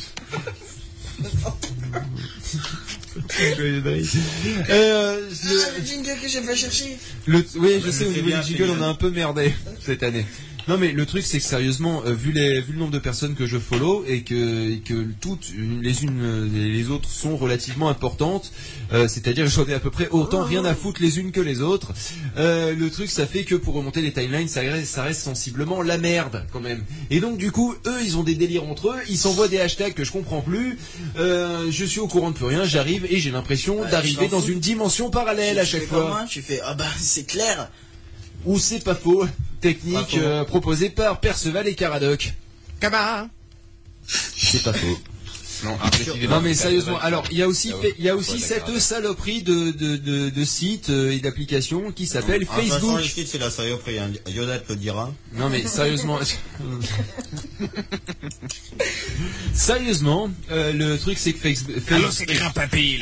Le jingle que j'ai pas cherché. Oui, je sais, au c'est niveau bien, du jingle, c'est on a bien. un peu merdé cette année. Non mais le truc c'est que sérieusement, vu le nombre de personnes que je follow et que toutes les unes et les autres sont relativement importantes, c'est-à-dire j'en ai à peu près autant rien à foutre les unes que les autres. Le truc ça fait que pour remonter les timelines, ça reste sensiblement la merde quand même. Et donc du coup, eux ils ont des délires entre eux, ils s'envoient des hashtags que je comprends plus. Je suis au courant de plus rien, j'arrive et j'ai l'impression d'arriver dans une dimension parallèle à chaque fois. Tu fais, ah bah c'est clair. Ou c'est pas faux. Technique proposée par Perceval et Caradoc. C'est pas faux. Non mais sérieusement, alors il y a aussi cette saloperie de sites et d'applications qui s'appelle Facebook. Les sites, c'est la saloperie, hein. Yoda te le dira. Non mais sérieusement, sérieusement, le truc c'est que Facebook. Alors c'est grand papy là.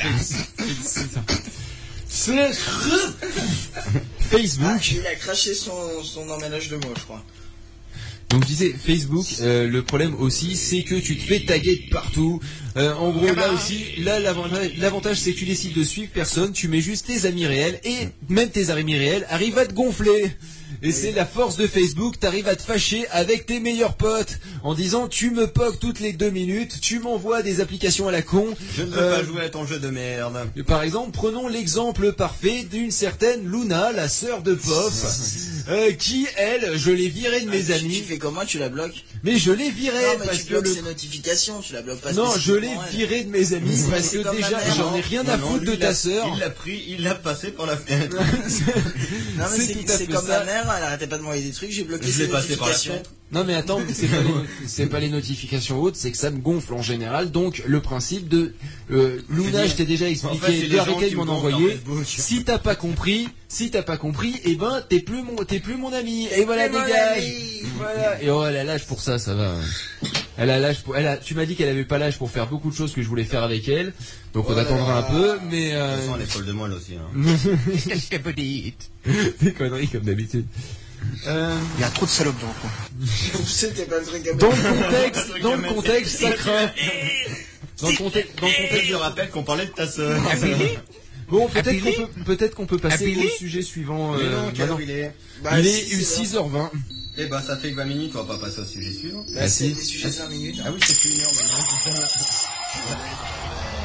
Facebook. Il a craché son emmêlage de mots, je crois. Donc je disais Facebook, le problème aussi c'est que tu te fais taguer de partout. En gros là aussi, là l'avantage c'est que tu décides de suivre personne, tu mets juste tes amis réels et même tes amis réels arrivent à te gonfler. Et c'est la force de Facebook, t'arrives à te fâcher avec tes meilleurs potes en disant tu me poques toutes les 2 minutes, tu m'envoies des applications à la con. Je ne veux pas jouer à ton jeu de merde. Par exemple, prenons l'exemple parfait d'une certaine Luna, la sœur de Pof, qui elle, je l'ai virée de mes amis. Tu fais comment? Tu la bloques? Mais je l'ai virée Non, mais parce tu que bloques ses notifications, tu la bloques pas. Non, je l'ai spécifiquement, elle. virée de mes amis parce que déjà j'en ai rien à foutre de ta sœur. Il l'a pris, il l'a passé par la fenêtre. Non mais C'est tout à c'est fait comme ça. ma mère, elle arrêtait pas de m'envoyer des trucs, j'ai bloqué Je ses l'ai passé par la notifications. fenêtre. Non mais attends, c'est pas les notifications hautes, c'est que ça me gonfle en général. Donc le principe de Luna, je t'ai déjà expliqué, En fait, c'est les gens d'arrêter qui de m'en me gonflent envoyer. dans Facebook. Si t'as pas compris, eh ben t'es plus mon ami. Et voilà, T'es mon dégage. ami. Voilà. Et oh, elle a l'âge pour ça va. Elle a l'âge pour. Tu m'as dit qu'elle avait pas l'âge pour faire beaucoup de choses que je voulais faire avec elle. Donc on attendra un peu, mais. De toute façon, elle est folle de moi là aussi. Hein. Qu'est-ce que vous dites? Des conneries comme d'habitude. Il y a trop de salopes dans le coin. C'était pas le truc à Dans le contexte, ça craint. Dans le contexte, Je rappelle qu'on parlait de ta sœur. Bon, peut-être qu'on peut passer au sujet suivant. Mais non, quelle maintenant. heure il est? Il est 6h20. Eh ben, ça fait que 20 minutes, on va pas passer au sujet suivant. Bah, c'est des sujets de 5 minutes. Ah oui, c'est plus 1 heure maintenant.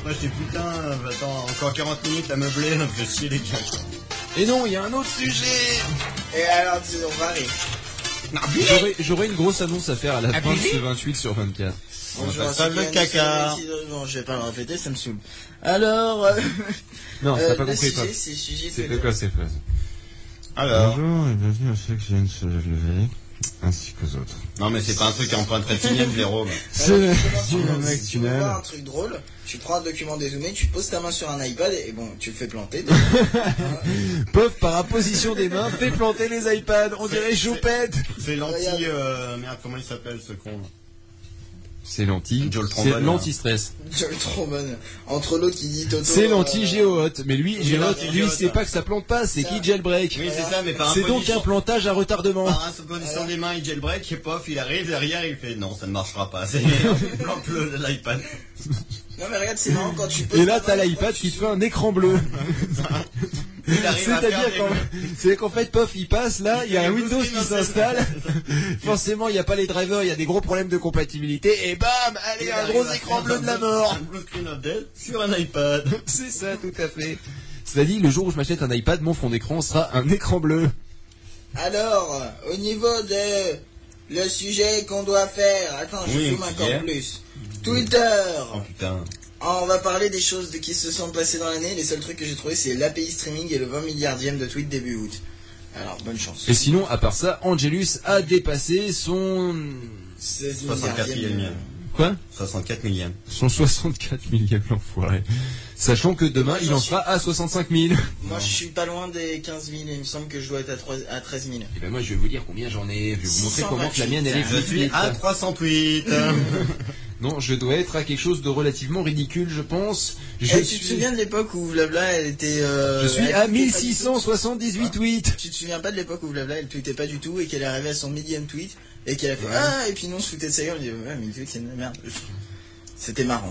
Moi j'étais putain, attends, encore 40 minutes à meubler, donc je chier les gars. Et non, il y a un autre sujet. Et alors, on va arriver. J'aurais une grosse annonce à faire à la fin de ce 28 sur 24. Bonjour, ça le caca. Bon, je vais pas le répéter, ça me saoule. Alors, Non, t'as pas le compris, sujet, pas. c'est le sujet C'est de- quoi ces phrases? Alors. Bonjour et bienvenue à ceux qui viennent se lever, ainsi qu'aux autres. Non mais c'est pas un truc en point de trétinième, Véro. C'est Alors, le mec si tu veux tunnel. voir un truc drôle, tu prends un document dézoomé, tu poses ta main sur un iPad et bon, tu le fais planter. Pof, par apposition des mains, fait planter les iPads, on dirait Choupette. C'est l'anti... merde, comment il s'appelle ce con là? C'est l'anti... Joe le C'est trombone, l'anti-stress. Je le trouve bonne. Entre l'autre qui dit Toto. C'est l'anti-géohot. Mais lui, géohot, lui, l'anti-géohot. c'est pas que ça plante pas, c'est qui jailbreak. Oui c'est ça, mais par C'est donc un imposition... plantage à retardement. Par imposition des mains, il jailbreak, et pof, il arrive derrière, il fait non, ça ne marchera pas. C'est blanc bleu de l'iPad. Non mais regarde, c'est marrant quand tu poses Et là, ta main, t'as l'iPad qui te fait un écran bleu. Il arrive à C'est-à-dire faire qu'en fait, pof, il passe là, il y a un Windows qui s'installe. Forcément, il n'y a pas les drivers, il y a des gros problèmes de compatibilité. Et bam, allez, un gros écran bleu de la mort. Un blue screen of death sur un iPad. C'est ça, tout à fait. Cela dit, le jour où je m'achète un iPad, mon fond d'écran sera un écran bleu. Alors, au niveau de le sujet qu'on doit faire, attends, je Oui, zoome un encore sujet. plus. Twitter. Oh putain. On va parler des choses qui se sont passées dans l'année. Les seuls trucs que j'ai trouvé, c'est l'API streaming et le 20 milliardième de tweet début août. Alors, bonne chance. Et sinon, à part ça, Angelus a dépassé son... 16 64 milliardième. millième. Quoi? 64 millième. Son 64 millième, l'enfoiré. Sachant que demain, il en sera à 65 000. Moi, je suis pas loin des 15 000 et il me semble que je dois être à 13 000. Et ben moi, je vais vous dire combien j'en ai. Je vais vous montrer comment que la mienne, elle est Je suis à 308. Non, je dois être à quelque chose de relativement ridicule, je pense. Tu te souviens de l'époque où Blabla, elle était... Je suis elle à tweetait pas du 1678 tweets. Tu te souviens pas de l'époque où Blabla, elle tweetait pas du tout et qu'elle est arrivée à son millième tweet et qu'elle a fait ah, et puis non, on se foutait de sa gueule, on dit ouais, mais le tweet c'est de la merde. C'était marrant.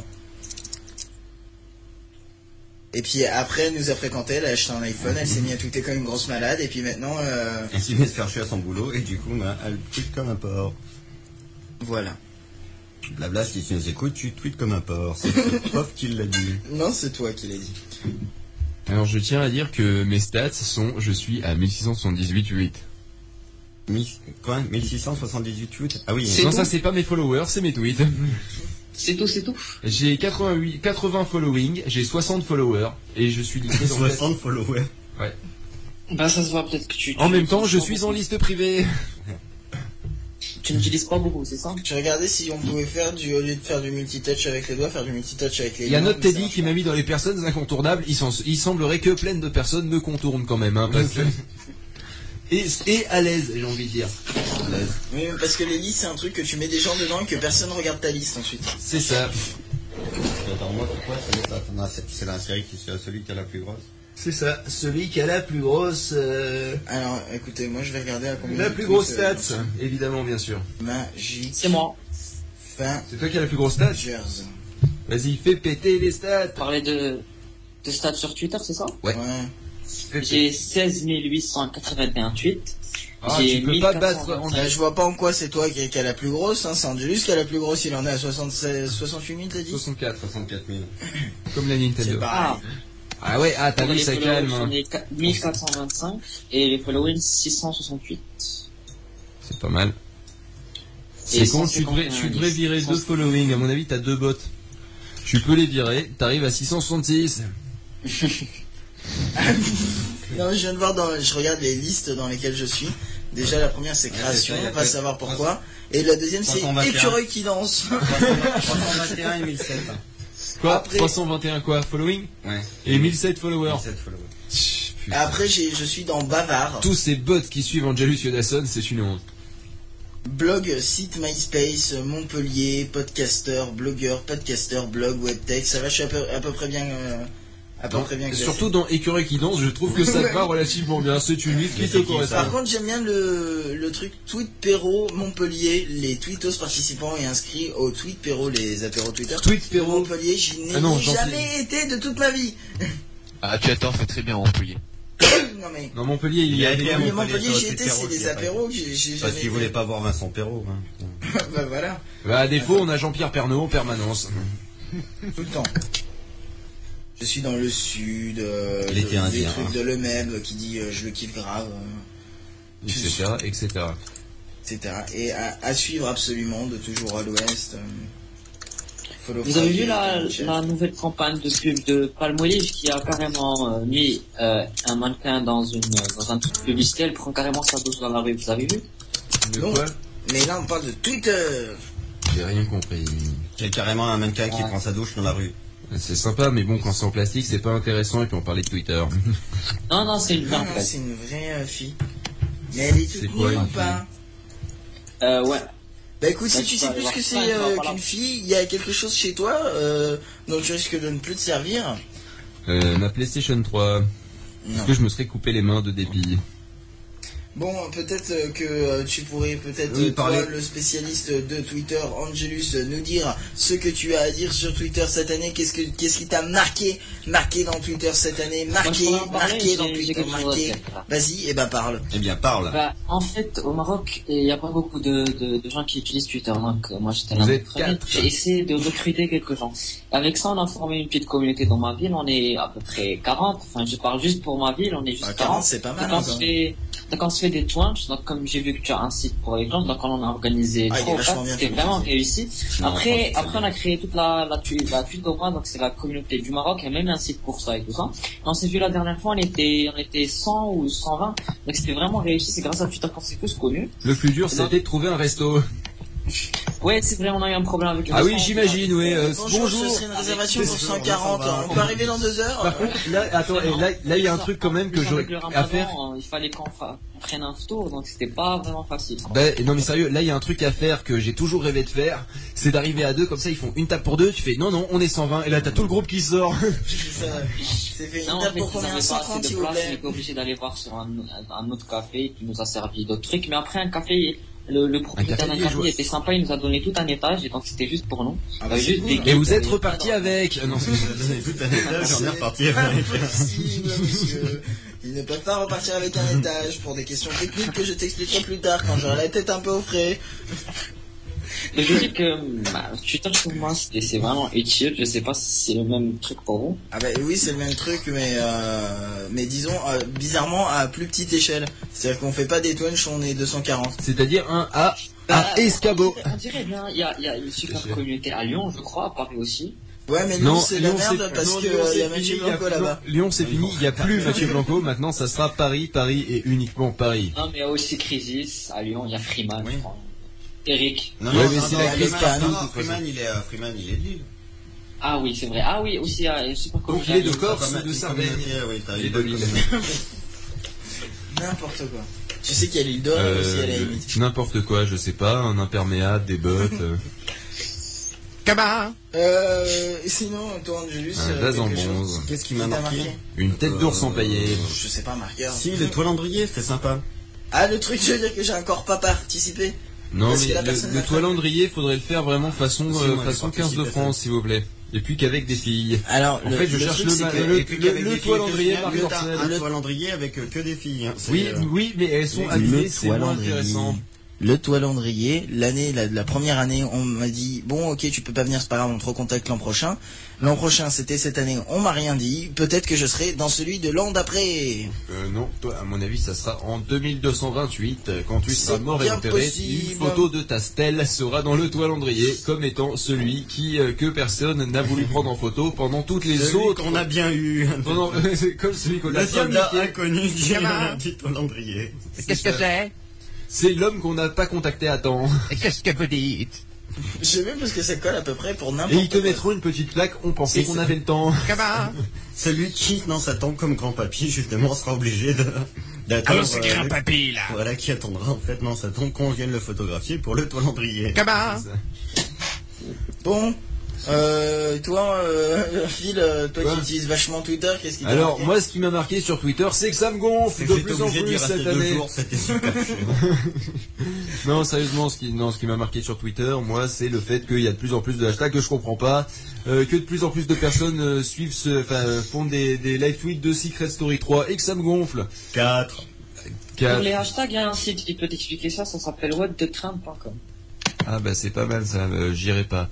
Et puis après, elle nous a fréquenté, elle a acheté un iPhone, elle s'est mise à tweeter comme une grosse malade et puis maintenant... Elle s'est mise à se faire chier à son boulot et du coup, bah, elle tweet comme un porc. Voilà. Blabla, si tu nous écoutes, tu tweets comme un porc. C'est Pof qui l'a dit. Non, c'est toi qui l'as dit. Alors je tiens à dire que mes stats sont, je suis à 1678 tweets. Quoi 1678 tweets? Ah oui. Non, ça c'est pas mes followers, c'est mes tweets. C'est tout, c'est tout. J'ai 80 following, j'ai 60 followers et je suis listé dans 60 followers. Ouais. Bah ça se voit peut-être que tu... En même temps, je suis en liste privée. Tu n'utilises pas beaucoup, c'est ça? Je regardais si on pouvait faire au lieu de faire du multitouch avec les doigts, faire du multitouch avec les Il y a mains, notre mais ça Teddy marche qui m'a mis dans les personnes incontournables. Il semblerait que plein de personnes me contournent quand même. Hein, parce que... et à l'aise, j'ai envie de dire. À l'aise. Oui, mais parce que les listes, c'est un truc que tu mets des gens dedans et que personne regarde ta liste ensuite. C'est ça. Attends, moi, c'est quoi ça? C'est la série qui est celui qui a la plus grosse. C'est ça. Celui qui a la plus grosse... Alors, écoutez, moi je vais regarder à combien... La de plus tweets, grosse stats, évidemment, bien sûr. Magique. C'est moi. Fin. C'est toi qui as la plus grosse stats? Vas-y, fais péter les stats. Parler de stats sur Twitter, c'est ça? Ouais. J'ai 16 881 tweets. Ah, J'ai tu peux pas 1425. battre Je vois pas en quoi c'est toi qui a la plus grosse, hein. C'est Angelus qui a la plus grosse, il en est à 68 000, t'as dit? 64. 64 000. Comme la Nintendo. C'est pareil. Ah ouais, ah t'as Pour vu, les ça followers, calme. j'en ai 1425 et les followings 668. C'est pas mal. Et C'est con, tu devrais virer 2 following. À mon avis, t'as 2 bots. Tu peux les virer, t'arrives à 666. Non, je viens de voir je regarde les listes dans lesquelles je suis. Déjà, la première c'est création, on va savoir pourquoi. Et la deuxième c'est 321. écureuil qui danse. 321 et 1007. Quoi? Après- 321 quoi? Following? Ouais. Et 1007 followers. 1007 followers. Putain. Après, je suis dans Bavard. Tous ces bots qui suivent Angelus Yodasson, c'est une honte. Blog, site MySpace, Montpellier, podcaster, blogueur, podcaster, blog, webtech. Ça va, je suis à peu près bien. À peu près bien classé. Surtout dans Écureuil qui danse, je trouve que ça te va relativement bien. C'est une liste qui te correspond. Par contre, j'aime bien le truc Tweet Perro Montpellier, les tweetos participants et inscrits au Tweet Perro, les apéros Twitter. Tweet Perro. Montpellier, j'y n'ai gentil. jamais été de toute ma vie. Ah, tu as tort, fait très bien Montpellier. Non mais. Non, Montpellier, il y a été à Mais Montpellier, Montpellier, sur j'y le étais, Twitter, c'est qui des a pas apéros que j'ai jamais. Parce qu'il voulait pas voir Vincent Perrault. Bah voilà. Bah, à défaut, on a Jean-Pierre Pernaut en permanence. Tout le temps. Je suis dans le sud, L'été des indien, trucs hein. de le même qui dit je le kiffe grave, etc. etc. Et à suivre absolument de toujours à l'ouest. Vous avez vu la nouvelle campagne de pub de Palmolive qui a carrément mis un mannequin dans un truc publicitaire, elle prend carrément sa dose dans la rue, vous avez vu? Non, mais là on parle de Twitter. J'ai rien compris. Il y a carrément un mannequin qui prend sa douche dans la rue. C'est sympa, mais bon, quand c'est en plastique, c'est pas intéressant, et puis on parlait de Twitter. Non, c'est une vraie en fait. C'est une vraie fille. Mais elle est toute nue ou pas? Ouais. Bah écoute, si tu sais plus ce que c'est qu'une fille, il y a quelque chose chez toi dont tu risques de ne plus te servir. Ma PlayStation 3. Est-ce que je me serais coupé les mains de dépit? Bon, peut-être que tu pourrais toi, le spécialiste de Twitter, Angelus, nous dire ce que tu as à dire sur Twitter cette année. Qu'est-ce qui t'a marqué dans Twitter cette année? Marqué dans Twitter. Vas-y, et ben parle. Eh bien, parle. Bah, en fait, au Maroc, il n'y a pas beaucoup de gens qui utilisent Twitter. Donc, moi, j'étais l'un des premiers. J'ai essayé de recruter quelques gens. Avec ça, on a formé une petite communauté dans ma ville. On est à peu près 40. Enfin, je parle juste pour ma ville. On est juste 40. C'est pas mal. Donc on se fait des twinch, donc comme j'ai vu que tu as un site pour les twinch, donc on a organisé c'était vraiment réussi. Après on a créé toute la Twitoma, donc c'est la communauté du Maroc, il y a même un site pour ça et tout ça. On s'est vu la dernière fois, on était 100 ou 120, donc c'était vraiment réussi, c'est grâce à Twitter qu'on s'est tous connus. Le plus dur c'était de trouver un resto. Ouais, c'est vrai, on a eu un problème avec le oui, j'imagine, oui. Bonjour, ce serait une réservation pour 140. On peut arriver dans 2 heures. Par contre, là, il y a un truc quand même que j'aurais à faire. Il fallait qu'on prenne un photo, donc c'était pas vraiment facile. Non mais sérieux, là il y a un truc à faire que j'ai toujours rêvé de faire, c'est d'arriver à 2, comme ça ils font une table pour 2, tu fais non, on est 120, et là t'as tout le groupe qui sort. C'est fait une table pour combien? 130 s'il vous plaît. On était obligé d'aller voir sur un autre café qui nous a servi d'autres trucs, mais après un café... Le propriétaire d'un café était sympa, il nous a donné tout un étage et donc c'était juste pour nous. Et vous êtes reparti avec. Non, c'est tout un étage, j'en ai reparti avec. Monsieur. Ils ne peuvent pas repartir avec un étage pour des questions techniques que je t'expliquerai plus tard quand j'aurai la tête un peu au frais. Mais je dis que Twitter pour moi c'est vraiment utile, je sais pas si c'est le même truc pour vous. Ah bah oui, c'est le même truc, mais disons bizarrement à plus petite échelle. C'est-à-dire qu'on fait pas des twinch, on est 240. C'est-à-dire un à escabeau. On dirait bien, il y a une super communauté à Lyon, je crois, à Paris aussi. Ouais, mais Lyon c'est la merde parce que y a Mathieu Blanco là-bas. Lyon c'est fini, il n'y a plus Mathieu Blanco, maintenant ça sera Paris et uniquement Paris. Non mais il y a aussi Crisis, à Lyon il y a Freeman, je crois. Eric. Non, mais c'est la crise partout. Freeman il est de Lille. Ah oui, c'est vrai. Ah oui, aussi il y a une super communauté. Donc il est de Corse ou de Sardaigne. Il est de Lille. N'importe quoi. Tu sais qu'il y a l'île d'Or aussi à la limite. N'importe quoi, je sais pas, un imperméable, des bottes. Cabas. Et sinon, toi Angelus, qu'est-ce qui m'a marqué? Une tête d'ours empaillée. Je sais pas, marqueur. Si, le toit Landrier, c'était sympa. Ah, le truc, je veux dire que j'ai encore pas participé. Non, mais le toit Landrier, faudrait le faire vraiment façon 15 de France, s'il vous plaît. Et puis qu'avec des filles. Alors, en fait, je cherche le toit Landrier, Marie Dorcel. Le toit Landrier avec que des filles. Oui, mais elles sont habillées, c'est moins intéressant. Le toit Landrier, la première année, on m'a dit bon ok tu peux pas venir, c'est pas grave, on te recontacte l'an prochain. L'an prochain c'était cette année, on m'a rien dit. Peut-être que je serai dans celui de l'an d'après. Non, toi à mon avis ça sera en 2228 quand tu seras mort et enterré. Une photo de ta stèle sera dans le toit Landrier comme étant celui que personne n'a voulu prendre en photo pendant toutes les autres qu'on a bien eu. Comme celui qu'on a le soldat inconnu du toit Landrier. Qu'est-ce que c'est? C'est l'homme qu'on n'a pas contacté à temps. Et qu'est-ce que vous dites? Je sais même parce que ça colle à peu près pour n'importe quoi. Et ils te mettront une petite plaque, on pensait qu'on avait le temps. Celui qui, dans sa tombe comme grand-papy, justement, sera obligé d'attendre. Alors c'est grand-papy, là. Voilà, qui attendra, en fait, dans sa tombe qu'on vienne le photographier pour le toit Landrier. Bon. Toi, Phil, toi qui utilises vachement Twitter, qu'est-ce qui t'a Alors, marqué? moi, ce qui m'a marqué sur Twitter, c'est que ça me gonfle de plus en plus cette année. Non, sérieusement, ce qui m'a marqué sur Twitter, moi, c'est le fait qu'il y a de plus en plus de hashtags que je comprends pas, que de plus en plus de personnes font des live tweets de Secret Story 3 et que ça me gonfle. 4. Pour les hashtags, il y a un site qui peut t'expliquer ça s'appelle webdetrend.com. Ah bah c'est pas mal ça, j'irai pas.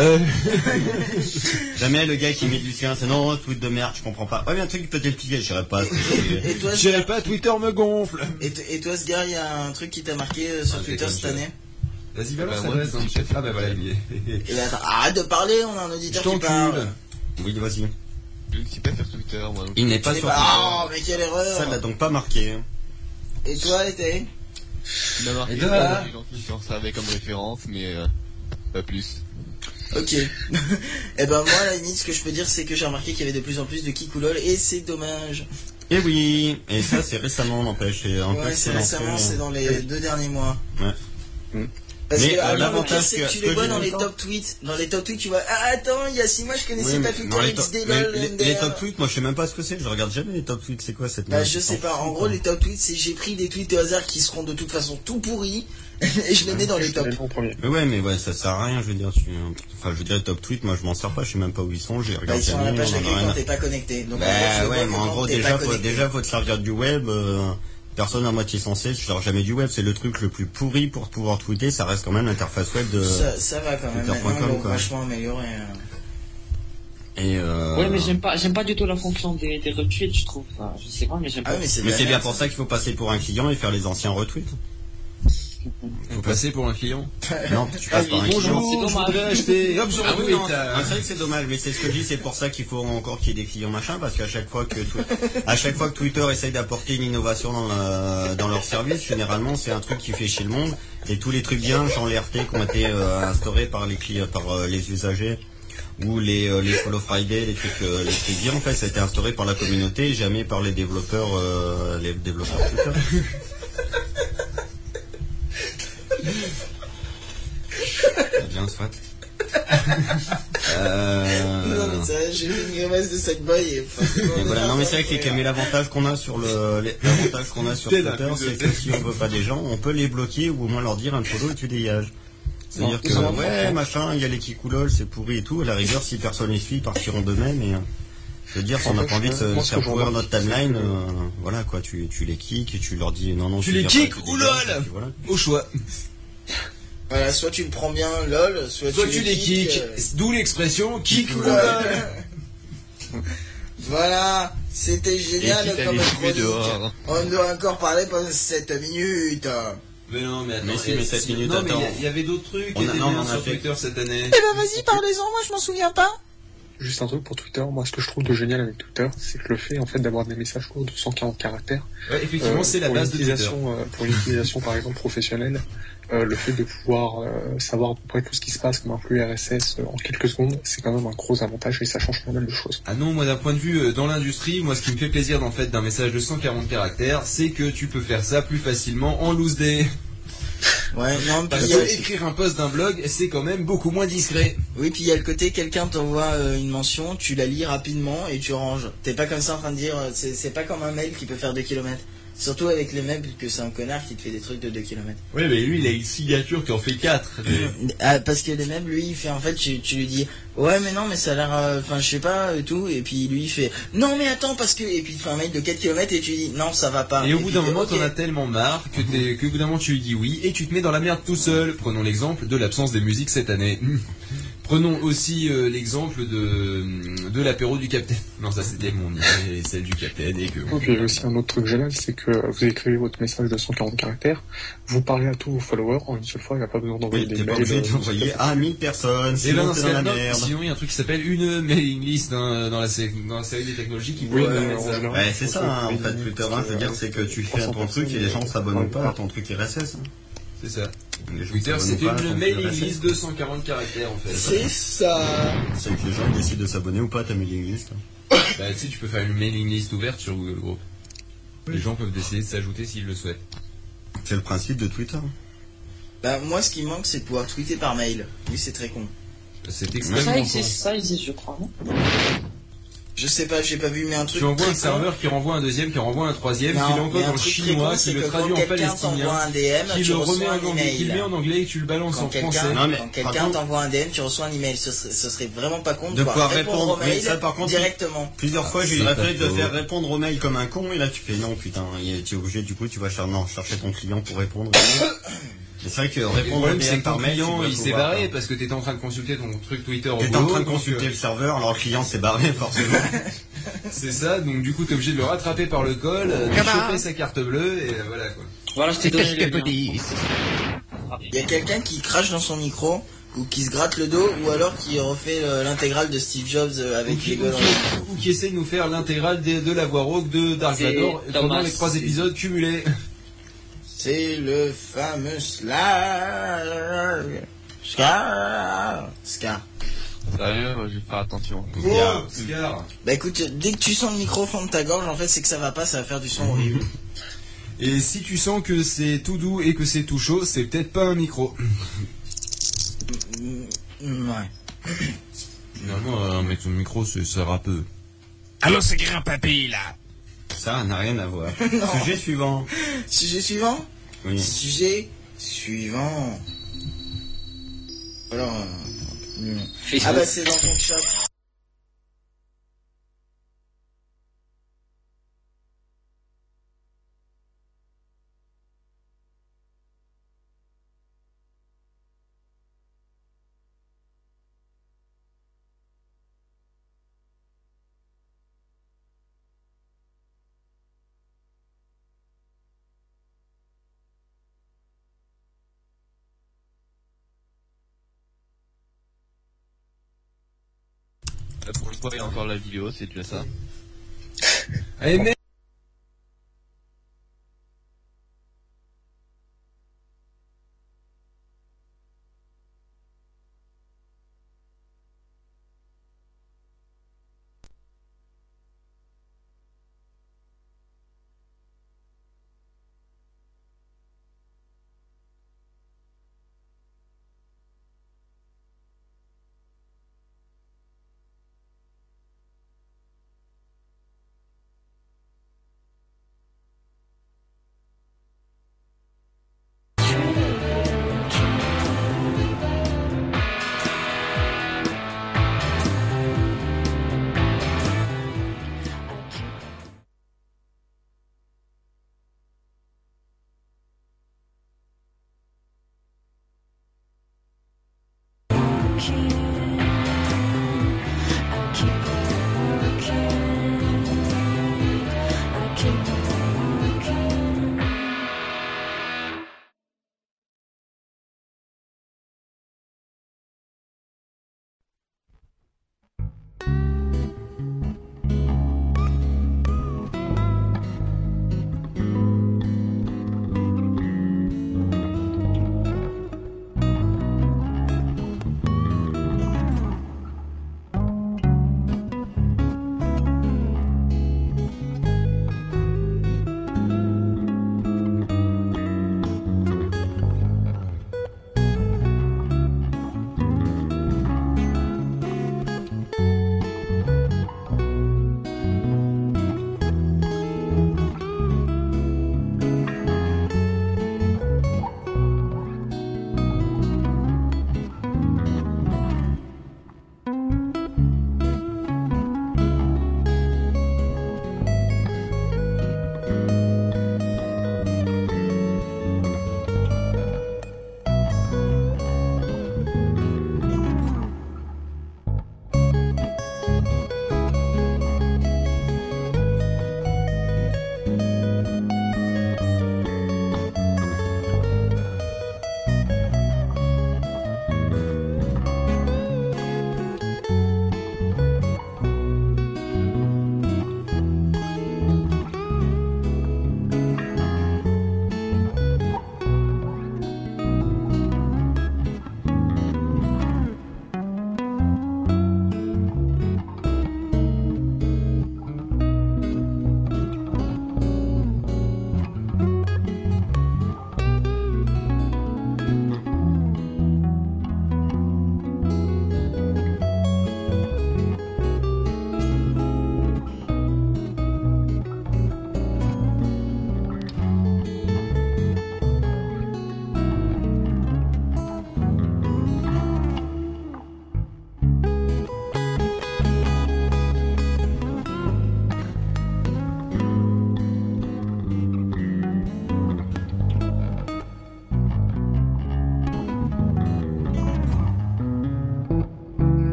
Jamais le gars qui met du sien, c'est non, tweet de merde, je comprends pas. Ouais, mais un truc qui peut t'expliquer, j'irai pas. Et toi, J'irai pas, Twitter me gonfle. Et toi, ce gars, il y a un truc qui t'a marqué sur Twitter cette année? Vas-y, balance l'adresse dans le chat. Ah bah voilà, il est. Et ben, attends, arrête de parler, on a un auditeur qui parle. Oui, vas-y. Je ne sais pas sur Twitter, moi. Il n'est pas sur Twitter. Oh, mais quelle erreur! Ça l'a donc pas marqué. Et toi, été? Il m'a marqué Et toi, des gens qui s'en servaient comme référence, mais pas plus. Ok. Et ben moi, à la limite, ce que je peux dire, c'est que j'ai remarqué qu'il y avait de plus en plus de Kikoulol, et c'est dommage. Et oui, et ça c'est récemment, n'empêche. Ouais, c'est récemment, c'est dans les 2 derniers mois. Ouais. Parce mais que l'avantage, c'est que tu les vois dans les top tweets. Dans les top tweets, tu vois, ah attends, il y a 6 mois, je connaissais pas Twitter XD, lol, les top tweets, moi je sais même pas ce que c'est, je regarde jamais les top tweets, c'est quoi cette Bah je sais pas, en gros les top tweets, c'est j'ai pris des tweets au hasard qui seront de toute façon tout pourris, et je les mets dans les tops. Mais ouais, ça sert à rien, je veux dire, enfin je veux dire les top tweets, moi je m'en sers pas, je sais même pas où ils sont, j'ai regardé. Bah ils sont à la page d'accueil quand t'es pas connecté. Donc ouais, mais en gros déjà faut te servir du web, personne à moitié sensée, je sers jamais du web, c'est le truc le plus pourri pour pouvoir tweeter, ça reste quand même l'interface web de ça va quand même, maintenant, vachement amélioré. Ouais, mais j'aime pas du tout la fonction des retweets, je trouve. Enfin, je sais pas, mais j'aime pas. Mais c'est bien pour ça qu'il faut passer pour un client et faire les anciens retweets. Faut passer pour un client. Non, tu passes par un client. Bonjour, je voudrais acheter. Hop, je retweet. C'est vrai que c'est dommage, mais c'est ce que je dis, c'est pour ça qu'il faut encore qu'il y ait des clients machin, parce qu'à chaque fois que Twitter essaye d'apporter une innovation dans leur service, généralement c'est un truc qui fait chier le monde, et tous les trucs bien, genre les RT qui ont été instaurés par les clients, par les usagers, ou les Follow Friday, les trucs bien, en fait, ça a été instauré par la communauté, jamais par les développeurs Twitter. Bien, soit. Non, mais c'est vrai, j'ai fait une grimace de Sackboy et voilà, non, mais c'est vrai que mais l'avantage qu'on a sur Twitter, c'est que si on veut pas des gens, on peut les bloquer ou au moins leur dire un follow et tu dégages. C'est-à-dire que, ouais, machin, il y a les Kikoulol, c'est pourri et tout, à la rigueur, si personne les suit, ils partiront d'eux-mêmes et, je veux dire, si on n'a pas envie de se faire pourrir notre timeline, voilà, quoi, tu les kicks et tu leur dis non, tu les kicks ou lol! Voilà. Au choix. Voilà, soit tu le prends bien, lol, soit tu les kicks. D'où l'expression kick ou lol. Voilà, c'était génial comme chronique. On doit encore parler pendant 7 minutes. Mais non, mais attends, mais 7 minutes, non, attends. mais il y avait d'autres trucs qui étaient bien sur Twitter cette année. Eh ben vas-y, parlez-en, moi je m'en souviens pas. Juste un truc pour Twitter, moi ce que je trouve de génial avec Twitter, c'est que le fait en fait d'avoir des messages courts de 140 caractères. Ouais, effectivement, c'est la base de Twitter. Pour une utilisation par exemple professionnelle, le fait de pouvoir savoir à peu près tout ce qui se passe comme un flux RSS en quelques secondes, c'est quand même un gros avantage et ça change pas mal de choses. Ah non, moi d'un point de vue dans l'industrie, moi ce qui me fait plaisir en fait d'un message de 140 caractères, c'est que tu peux faire ça plus facilement en loose day. Ouais, non, parce que écrire un post d'un blog, c'est quand même beaucoup moins discret. Oui, puis il y a le côté, quelqu'un t'envoie une mention, tu la lis rapidement et tu ranges. T'es pas comme ça en train de dire, c'est pas comme un mail qui peut faire 2 km. Surtout avec les mails, que c'est un connard qui te fait des trucs de 2 km. Oui, mais lui, il a une signature qui en fait 4. Parce que les mêmes, lui, il fait en fait, tu lui dis, ouais, mais non, mais ça a l'air, enfin, je sais pas, tout, et puis lui, il fait, non, mais attends, parce que, et puis il te fait un mail de 4 km et tu lui dis, non, ça va pas. Et au bout d'un moment, t'en as tellement marre que au bout d'un moment, tu lui dis oui, et tu te mets dans la merde tout seul. Prenons l'exemple de l'absence des musiques cette année. Prenons aussi l'exemple de l'apéro du Capitaine. Non, ça c'était mon idée, celle du Capitaine. Et que... Et puis il y a aussi un autre truc génial, c'est que vous écrivez votre message de 140 caractères, vous parlez à tous vos followers en une seule fois, il n'y a pas besoin d'envoyer des mails. T'es pas obligé d'envoyer à 1000 personnes, sinon t'es dans la merde. Sinon il y a un truc qui s'appelle une mailing list dans la série des technologies qui peut permettre ça. Ouais, c'est ça, en fait, Twitter, je veux dire, c'est que tu fais ton truc et les gens s'abonnent pas à ton truc RSS. C'est ça. Twitter, c'est une mailing list de 140 caractères en fait. C'est ça. C'est que les gens décident de s'abonner ou pas à ta mailing list. Bah, tu sais, tu peux faire une mailing list ouverte sur Google Group. Les gens peuvent décider de s'ajouter s'ils le souhaitent. C'est le principe de Twitter. Bah, moi, ce qui me manque, c'est de pouvoir tweeter par mail. Oui, c'est très con. C'est extrêmement con. Ça existe, je crois, non? Je sais pas, j'ai pas vu, mais un truc. Tu envoies un serveur qui renvoie un deuxième, qui renvoie un troisième, qui l'encode en chinois, qui le traduit en palestinien, qui le remet en anglais, qui le met en anglais et tu le balances en français. Quand quelqu'un t'envoie un DM, tu reçois un email. Ce serait vraiment pas con de pouvoir répondre au mail ça, par contre, directement. Plusieurs fois, j'ai eu le réflexe de faire répondre au mail comme un con, et là tu fais non, putain, tu es obligé, du coup, tu vas chercher ton client pour répondre. C'est vrai que Le répondre problème, c'est que ton par mail, client, tu dois il s'est pouvoir, barré hein. parce que t'étais en train de consulter ton truc Twitter au T'es en boulot, train de donc, consulter le serveur, alors le client s'est barré, forcément. c'est ça, donc du coup, t'es obligé de le rattraper par le col, de choper sa carte bleue, et voilà, quoi. Voilà, je t'ai donné le lien. Il y a quelqu'un qui crache dans son micro, ou qui se gratte le dos, ou alors qui refait l'intégrale de Steve Jobs avec Google. Ou qui essaie de nous faire l'intégrale de la voix rauque de Dark C'est Vador pendant Thomas. les 3 épisodes cumulés. C'est le fameux Scar. Scar. Sérieux, je vais faire attention. Scar. Bah écoute, dès que tu sens le micro au fond de ta gorge, en fait, c'est que ça va pas, ça va faire du son horrible. Et si tu sens que c'est tout doux et que c'est tout chaud, c'est peut-être pas un micro. Ouais. Finalement, avec son micro, ça râpeux. Allô, c'est grand-papy, là. Ça n'a rien à voir. Non. Sujet suivant. Sujet suivant. Oui. Sujet suivant. Alors, Facebook. ah bah c'est dans ton chat. Pour le coup, il y a encore la vidéo, c'est déjà ça. Allez,